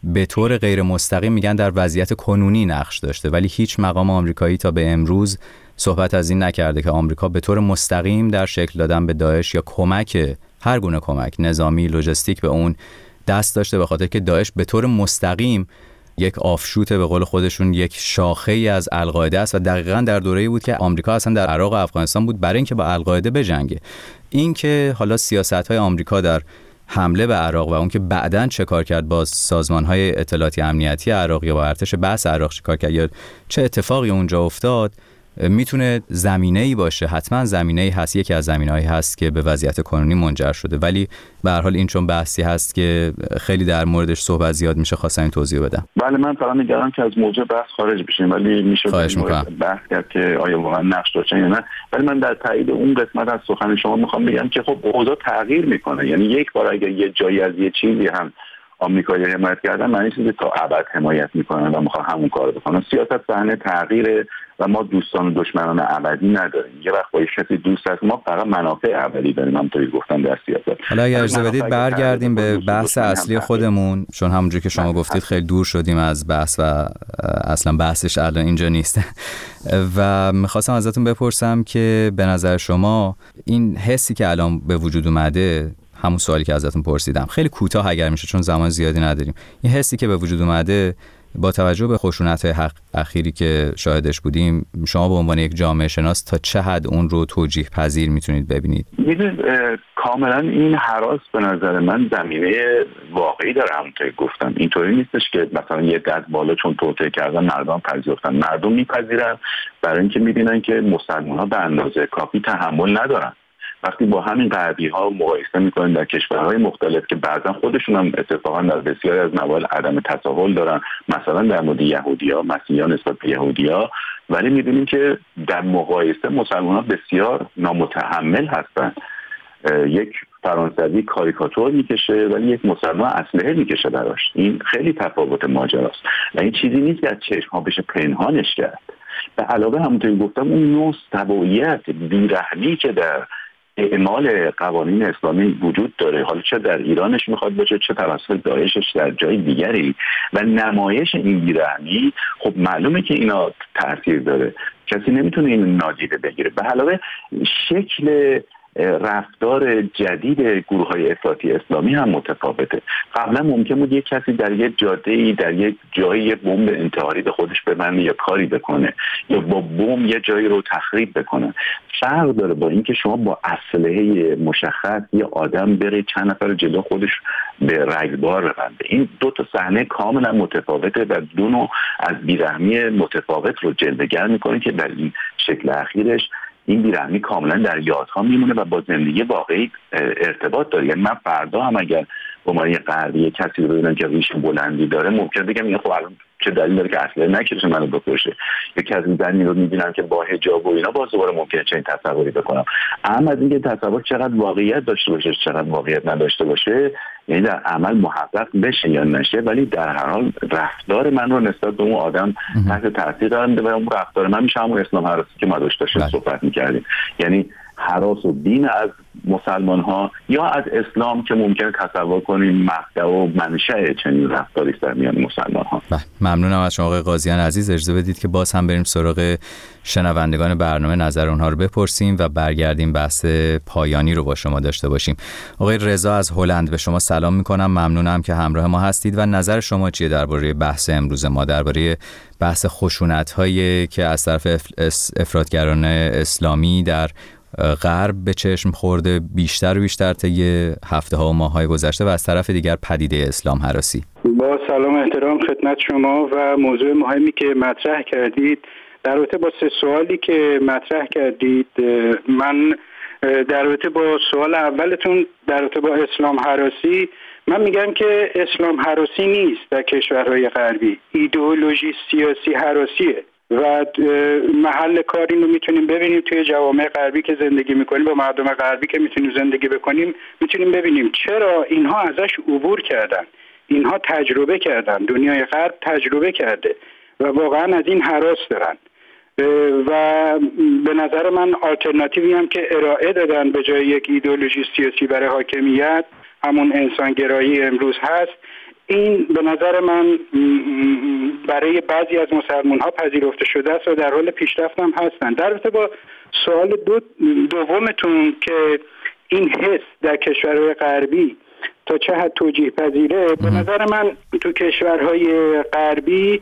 به طور غیر مستقیم میگن در وضعیت کنونی نقش داشته، ولی هیچ مقام آمریکایی تا به امروز صحبت از این نکرده که آمریکا به طور مستقیم در شکل دادن به داعش یا کمک، هر گونه کمک نظامی، لوجستیک به اون دست داشته، به خاطر که داعش به طور مستقیم یک آفشوت، به قول خودشون یک شاخه‌ای از القاعده است و دقیقاً در دوره‌ای بود که آمریکا اصلا در عراق و افغانستان بود برای اینکه با القاعده بجنگه. این که حالا سیاست‌های آمریکا در حمله به عراق و اون که بعداً چه کار کرد با سازمان‌های اطلاعاتی امنیتی عراق یا با ارتش بحث عراق چه کار کرد یا چه اتفاقی اونجا افتاد، میتونه زمینه‌ای باشه، حتما زمینه‌ای هست، یکی از زمینه‌هایی هست که به وضعیت کنونی منجر شده. ولی به هر حال این چون بحثی هست که خیلی در موردش صحبت زیاد میشه، خواستم این توضیح بدم. بله، من فقط میگم که از موضوع بحث خارج بشیم، ولی میشه بحث کرد که آیا واقعا نقش داشتن یا نه. ولی من در تایید اون قسمت از سخن شما میخوام بگم که خب اوضاع تغییر میکنه. یعنی یک بار اگر یه جایی از یه چیزی هم آمریکایی حمایت کردن، معنی چیزی تا ابد حمایت میکنن و میخوان همون کارو بکنن. سیاست صحنه تغییره و ما دوستان و دشمنان ابدی نداریم. یه وقت با کسی دوست هست، ما فقط منافع ابدی داریم. همونطوری گفتم در سیاست. حالا اگه اجازه بدید برگردیم به بحث اصلی خودمون، چون همونجوری که شما گفتید خیلی دور شدیم از بحث و اصلا بحثش الان اینجا نیست. و میخواستم ازتون بپرسم که به نظر شما این حسی که الان به وجود اومده، همون سوالی که ازتون پرسیدم، خیلی کوتاه اگر میشه چون زمان زیادی نداریم، این حسی که به وجود اومده با توجه به خشونت‌های اخیری که شاهدش بودیم، شما به عنوان یک جامعه شناس تا چه حد اون رو توجیه پذیر میتونید ببینید؟ میدونید کاملا این هراس به نظر من زمینه واقعی داره. همونطور گفتم اینطوری نیستش که مثلا یه دست بالا چون توطئه کردن مردم پذیرفتن. مردم میپذیرن برای اینکه میبینن که مسلمان‌ها به اندازه کافی تحمل ندارن. وقتی با همین غربی‌ها مقایسه می‌کنن در کشورهای مختلف که بعضا خودشون هم اتفاقا در بسیاری از موارد عدم تساهل دارن، مثلا در مورد یهودی‌ها، مسیحیان نسبت به یهودی‌ها، ولی می‌بینیم که در مقایسه مسلمان‌ها بسیار نامتحمل هستن. یک فرانسوی کاریکاتور میکشه ولی یک مسلمان اسلحه میکشه براش. این خیلی تفاوت ماجراست و این چیزی نیست که از چشم‌ها بشه پنهانش کرد. به علاوه همونطوری گفتم اون نوع تبعیت بیرحمی که در اعمال قوانین اسلامی وجود داره، حالا چه در ایرانش میخواد باشه چه توسط داعشش در جای دیگری، و نمایش این بیرحمی خب معلومه که اینا تاثیر داره. کسی نمیتونه این نادیده بگیره. به علاوه شکل رفتار جدید گروه‌های افراطی اسلامی هم متفاوته. قبلا ممکن بود یک کسی در یک جاده‌ای در یک جایی بمب انتحاری به خودش ببنده یا کاری بکنه یا با بمب یه جایی رو تخریب بکنه. فرق داره با اینکه شما با اسلحه مشخص یه آدم بره چند نفر جلو خودش به رگبار ببنده. این دو تا صحنه کاملا متفاوته و دو نوع از بیرحمی متفاوت رو جلوه‌گر می‌کنه که در این شکل اخیرش این بیرحمی کاملا در یادها میمونه و با زندگی واقعی ارتباط داره. یعنی من فردا هم اگر با من یه غربی کسی رو ببینم که ریش بلندی داره، ممکنه بگم این خب الان چه دلیل داره که اسلحه نکشه منو بکشه. یا کسی زنی رو میبینم که با حجاب و اینا، باز دوباره ممکنه چنین تصوری بکنم. اما از اینکه تصور چقدر واقعیت داشته باشه چقدر واقعیت نداشته باشه، یعنی در عمل محقق بشه یا نشه، ولی در هر حال رفتار من رو نسبت به اون آدم تحت تاثیر قرار میده و اون رفتار من میشه همون اسلام هراسی که ما داشتیم صحبت میکردیم. یعنی هراس و دین از مسلمان ها یا از اسلام که ممکنه تصور کنیم مبدأ و منشأ چنین رفتاری در میان مسلمان ها. ممنونم از شما آقای قاضیان عزیز. اجازه بدید که باز هم بریم سراغ شنوندگان برنامه، نظر اونها رو بپرسیم و برگردیم بحث پایانی رو با شما داشته باشیم. آقای رضا از هلند به شما سلام میکنم. ممنونم که همراه ما هستید و نظر شما چیه درباره بحث امروز ما، درباره بحث خشونت‌هایی که از طرف افراطگران اسلامی در غرب به چشم خورده بیشتر و بیشتر طی هفته‌ها و ماه‌های گذشته و از طرف دیگر پدیده اسلام هراسی؟ با سلام و احترام خدمت شما و موضوع مهمی که مطرح کردید، در رابطه با سه سوالی که مطرح کردید، من در رابطه با سوال اولتون در رابطه با اسلام هراسی، من میگم که اسلام هراسی نیست در کشورهای غربی، ایدئولوژی سیاسی هراسیه و محل کار این رو میتونیم ببینیم توی جوامع غربی که زندگی میکنیم، با مردم غربی که میتونیم زندگی بکنیم، میتونیم ببینیم چرا اینها ازش عبور کردن، اینها تجربه کردن، دنیای غرب تجربه کرده و واقعا از این هراس دارن و به نظر من آلترناتیوی هم که ارائه دادن به جای یک ایدئولوژی سیاسی برای حاکمیت، همون انسانگرایی امروز هست، این به نظر من برای بعضی از مسلمان ها پذیرفته شده است و در حال پیشرفت هم هستن. در رابطه با سوال دومتون که این حس در کشورهای غربی تا چه حد توجیه پذیره، به نظر من تو کشورهای غربی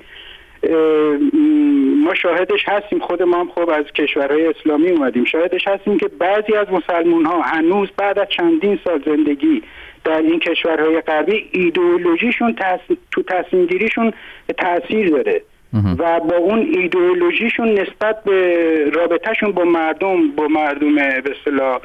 ما شاهدش هستیم، خود ما هم خب از کشورهای اسلامی اومدیم، شاهدش هستیم که بعضی از مسلمان ها هنوز بعد از چندین سال زندگی در این کشورهای غربی ایدئولوژیشون تو تصمیم گیریشون تأثیر داره و با اون ایدئولوژیشون نسبت به رابطهشون با مردم به اصطلاح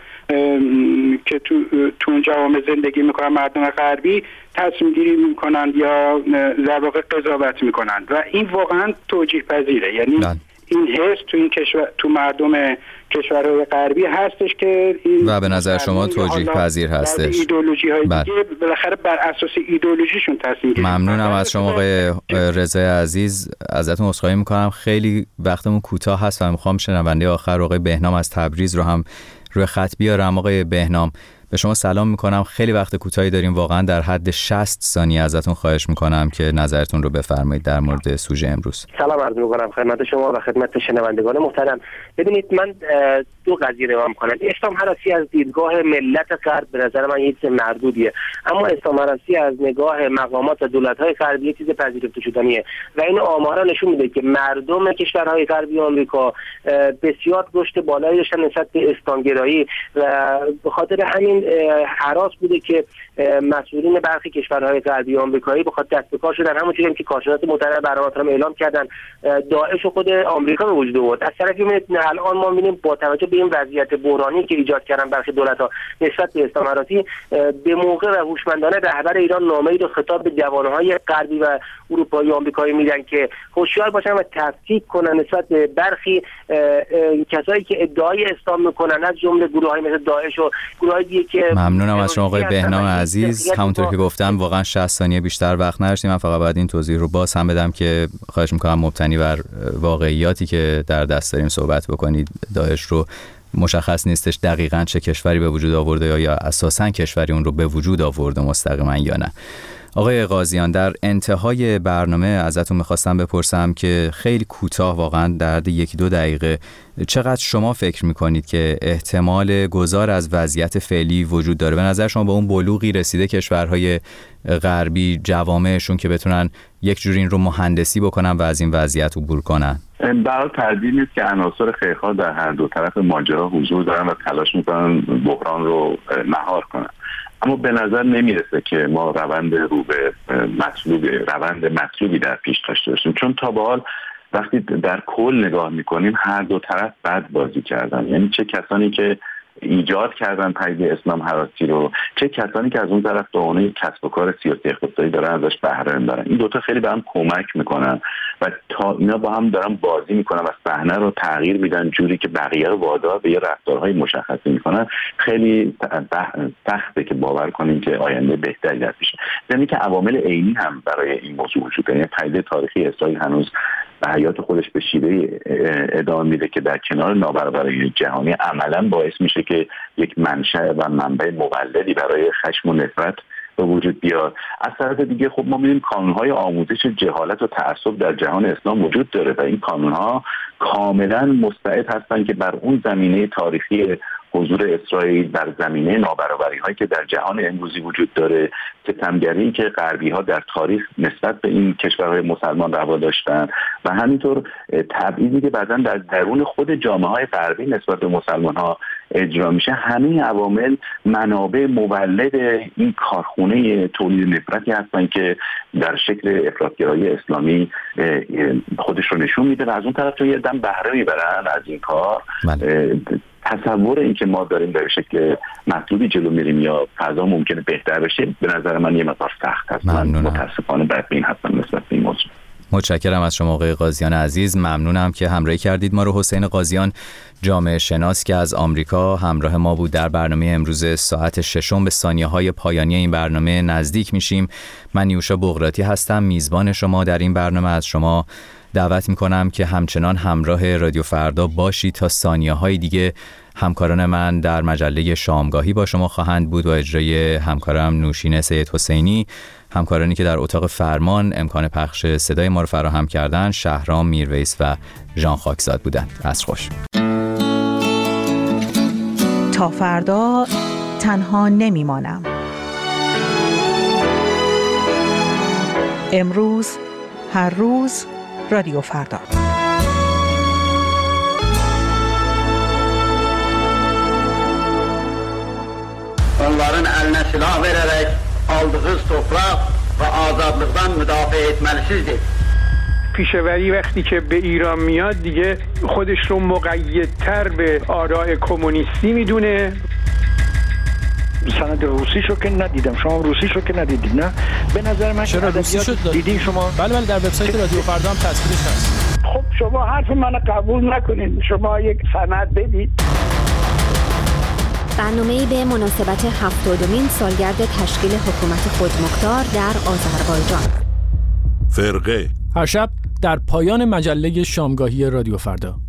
که تو اون جوامع زندگی میکنن، مردم غربی تصمیم گیری میکنن یا در واقع قضاوت میکنن و این واقعا توجیه پذیره. یعنی این حس تو این کشور، تو مردم کشورهای غربی هستش که این و به نظر شما توجیه پذیر هستش. ایدئولوژی‌های دیگه بالاخره بر اساس ایدئولوژیشون تصمیم گیری. ممنونم از شما آقای رضای عزیز. ازتون عذرخواهی میکنم، خیلی وقتمون کوتاه هست و میخوام شنونده آخر آقای بهنام از تبریز رو هم روی خط بیارم. آقای بهنام، به شما سلام میکنم. خیلی وقت کوتاهی داریم، واقعا در حد 60 ثانیه ازتون خواهش میکنم که نظرتون رو بفرمایید در مورد سوژه امروز. سلام عرض میکنم خدمت شما و خدمت شنوندگان محترم. ببینید، من دو قضیه رو میکنم. اسلام هراسی از دیدگاه ملت غرب به نظر من یه چیز مردودیه، اما اسلام هراسی از نگاه مقامات و دولت‌های غربی یه چیز پذیرفته شدنیه و این آمارا نشون میده که مردم کشورهای غربی آمریکا بسیار رشد بالایی داشتن نسبت به اسلامگرایی و به خاطر همین هراس بوده که مسئولین برخی کشورهای غربی آمریکایی بخاطر دست به کار شدن. همونجوری که کارشناس محترم برنامه رو اعلام کردن، داعش و خود آمریکا به وجود آورد. از طرفی الان ما می‌بینیم با توجه به این وضعیت بحرانی که ایجاد کردن برخی دولت‌ها نسبت به اسلام هراسی، به موقع و هوشمندانه رهبر ایران نامه‌ای رو خطاب به جوان‌های غربی و اروپایی و آمریکایی میدن که هوشیار باشن و تفکیک کنن نسبت به برخی کسایی که ادعای اسلام میکنن، از جمله گروه‌های مثل داعش و گروه‌های دیگه که ممنونم از شما آقای بهنام عزیز. همونطور که گفتم واقعا 60 ثانیه بیشتر وقت نداشتیم. من فقط باید این توضیح رو باز هم بدم که خواهش می‌کنم مبتنی بر واقعیاتی که در دست داریم صحبت بکنید. داعش رو مشخص نیستش دقیقاً چه کشوری به وجود آورده یا اساساً کشوری اون رو به وجود آورده مستقیما یا نه. آقای قاضیان، در انتهای برنامه ازتون میخواستم بپرسم که خیلی کوتاه، واقعا در حد 1-2 دقیقه، چقدر شما فکر میکنید که احتمال گذار از وضعیت فعلی وجود داره؟ به نظر شما به اون بلوغی رسیده کشورهای غربی، جوامعشون که بتونن یک جوری این رو مهندسی بکنن و از این وضعیت عبور کنن؟ برای تردید نیست که عناصر خیرخواه در هر دو طرف ماجرا حضور دارن و تلاش میکنن بحران رو مهار کنن، اما به نظر نمیرسه که ما روند مطلوبی در پیش داشته باشیم، چون تا به حال وقتی در کل نگاه میکنیم هر دو طرف بد بازی کردن. یعنی چه کسانی که ایجاد کردن پدیده اسلام هراسی رو، چه کسانی که از اون طرف به عنوان کسب و کار سیاسی اقتصادی دارن ازش بهره میبرن. این دوتا خیلی به هم کمک میکنن و تا اینا با هم دارن بازی میکنن و صحنه رو تغییر میدن جوری که بقیه رو وادار به یه رفتارهای مشخصی میکنن. خیلی سخته که باور کنیم که آینده بهتری در پیشه. یعنی که عوامل عینی هم برای این موضوع وجود داره. یعنی پدیده تاریخی اسرائیل هنوز به حیات خودش به شیوه ادامه میده که در کنار نابرابری جهانی عملا باعث میشه که یک منشأ و منبع مولدی برای خشم و نفرت به وجود بیاد. از طرف دیگه خب ما می‌بینیم کانون‌های آموزش جهالت و تعصب در جهان اسلام وجود داره و این کانون‌ها کاملا مستعد هستن که بر اون زمینه تاریخی حضور اسرائیل، در زمینه نابرابری‌هایی که در جهان امروزی وجود داره، ستمگری که غربی‌ها در تاریخ نسبت به این کشورهای مسلمان روا داشتن و همینطور تبعیضی که بعداً در درون خود جامعه‌های غربی نسبت به مسلمان‌ها اجرا میشه، همه عوامل منابع مولد این کارخونه تولید نفرتی هستن که در شکل افراط‌گرایی اسلامی خودش رو نشون میده و از اون طرف تو یه دم بهره میبرن از این کار. تصور این که ما داریم در شکل مطلوبی جلو میریم یا فضا ممکنه بهتر بشه، به نظر من یه مقدار سخت هست. من متاسفانه بدبین هستم نسبت به این موضوع. متشکرم از شما آقای قاضیان عزیز. ممنونم که همراهی کردید ما رو. حسین قاضیان، جامعه شناس که از آمریکا همراه ما بود در برنامه امروز ساعت 6 به ثانیه‌های پایانی این برنامه نزدیک میشیم. من نیوشا بغراتی هستم، میزبان شما در این برنامه. از شما دعوت میکنم که همچنان همراه رادیو فردا باشید تا ثانیه‌های دیگه همکاران من در مجله شامگاهی با شما خواهند بود و اجرای همکارم نوشین سید حسینی. همکارانی که در اتاق فرمان امکان پخش صدای ما رو فراهم کردن شهرام میرویس و ژان خاکزاد بودند. عصر خوش. تا فردا تنها نمیمانم. امروز، هر روز، رادیو فردا. Onların eline silah vererek aldığı toprak ve azadlıktan müdafaa etmelisizdir. پیشوری وقتی که به ایران میاد دیگه خودش رو مقیدتر به آراء کمونیستی میدونه. سند روسیشو که ندیدم، شما روسیشو که ندیدید نه؟ به نظر من چرا روسیشو دیدین شما؟ بله در وبسایت رادیو فردا هم تصویرش هست. خب شما حرف منو قبول نکنید، شما یک سند بدید. برنامه‌ای به مناسبت 70مین سالگرد تشکیل حکومت خودمختار در آذربایجان. فرقه هر شب در پایان مجله شامگاهی رادیو فردا.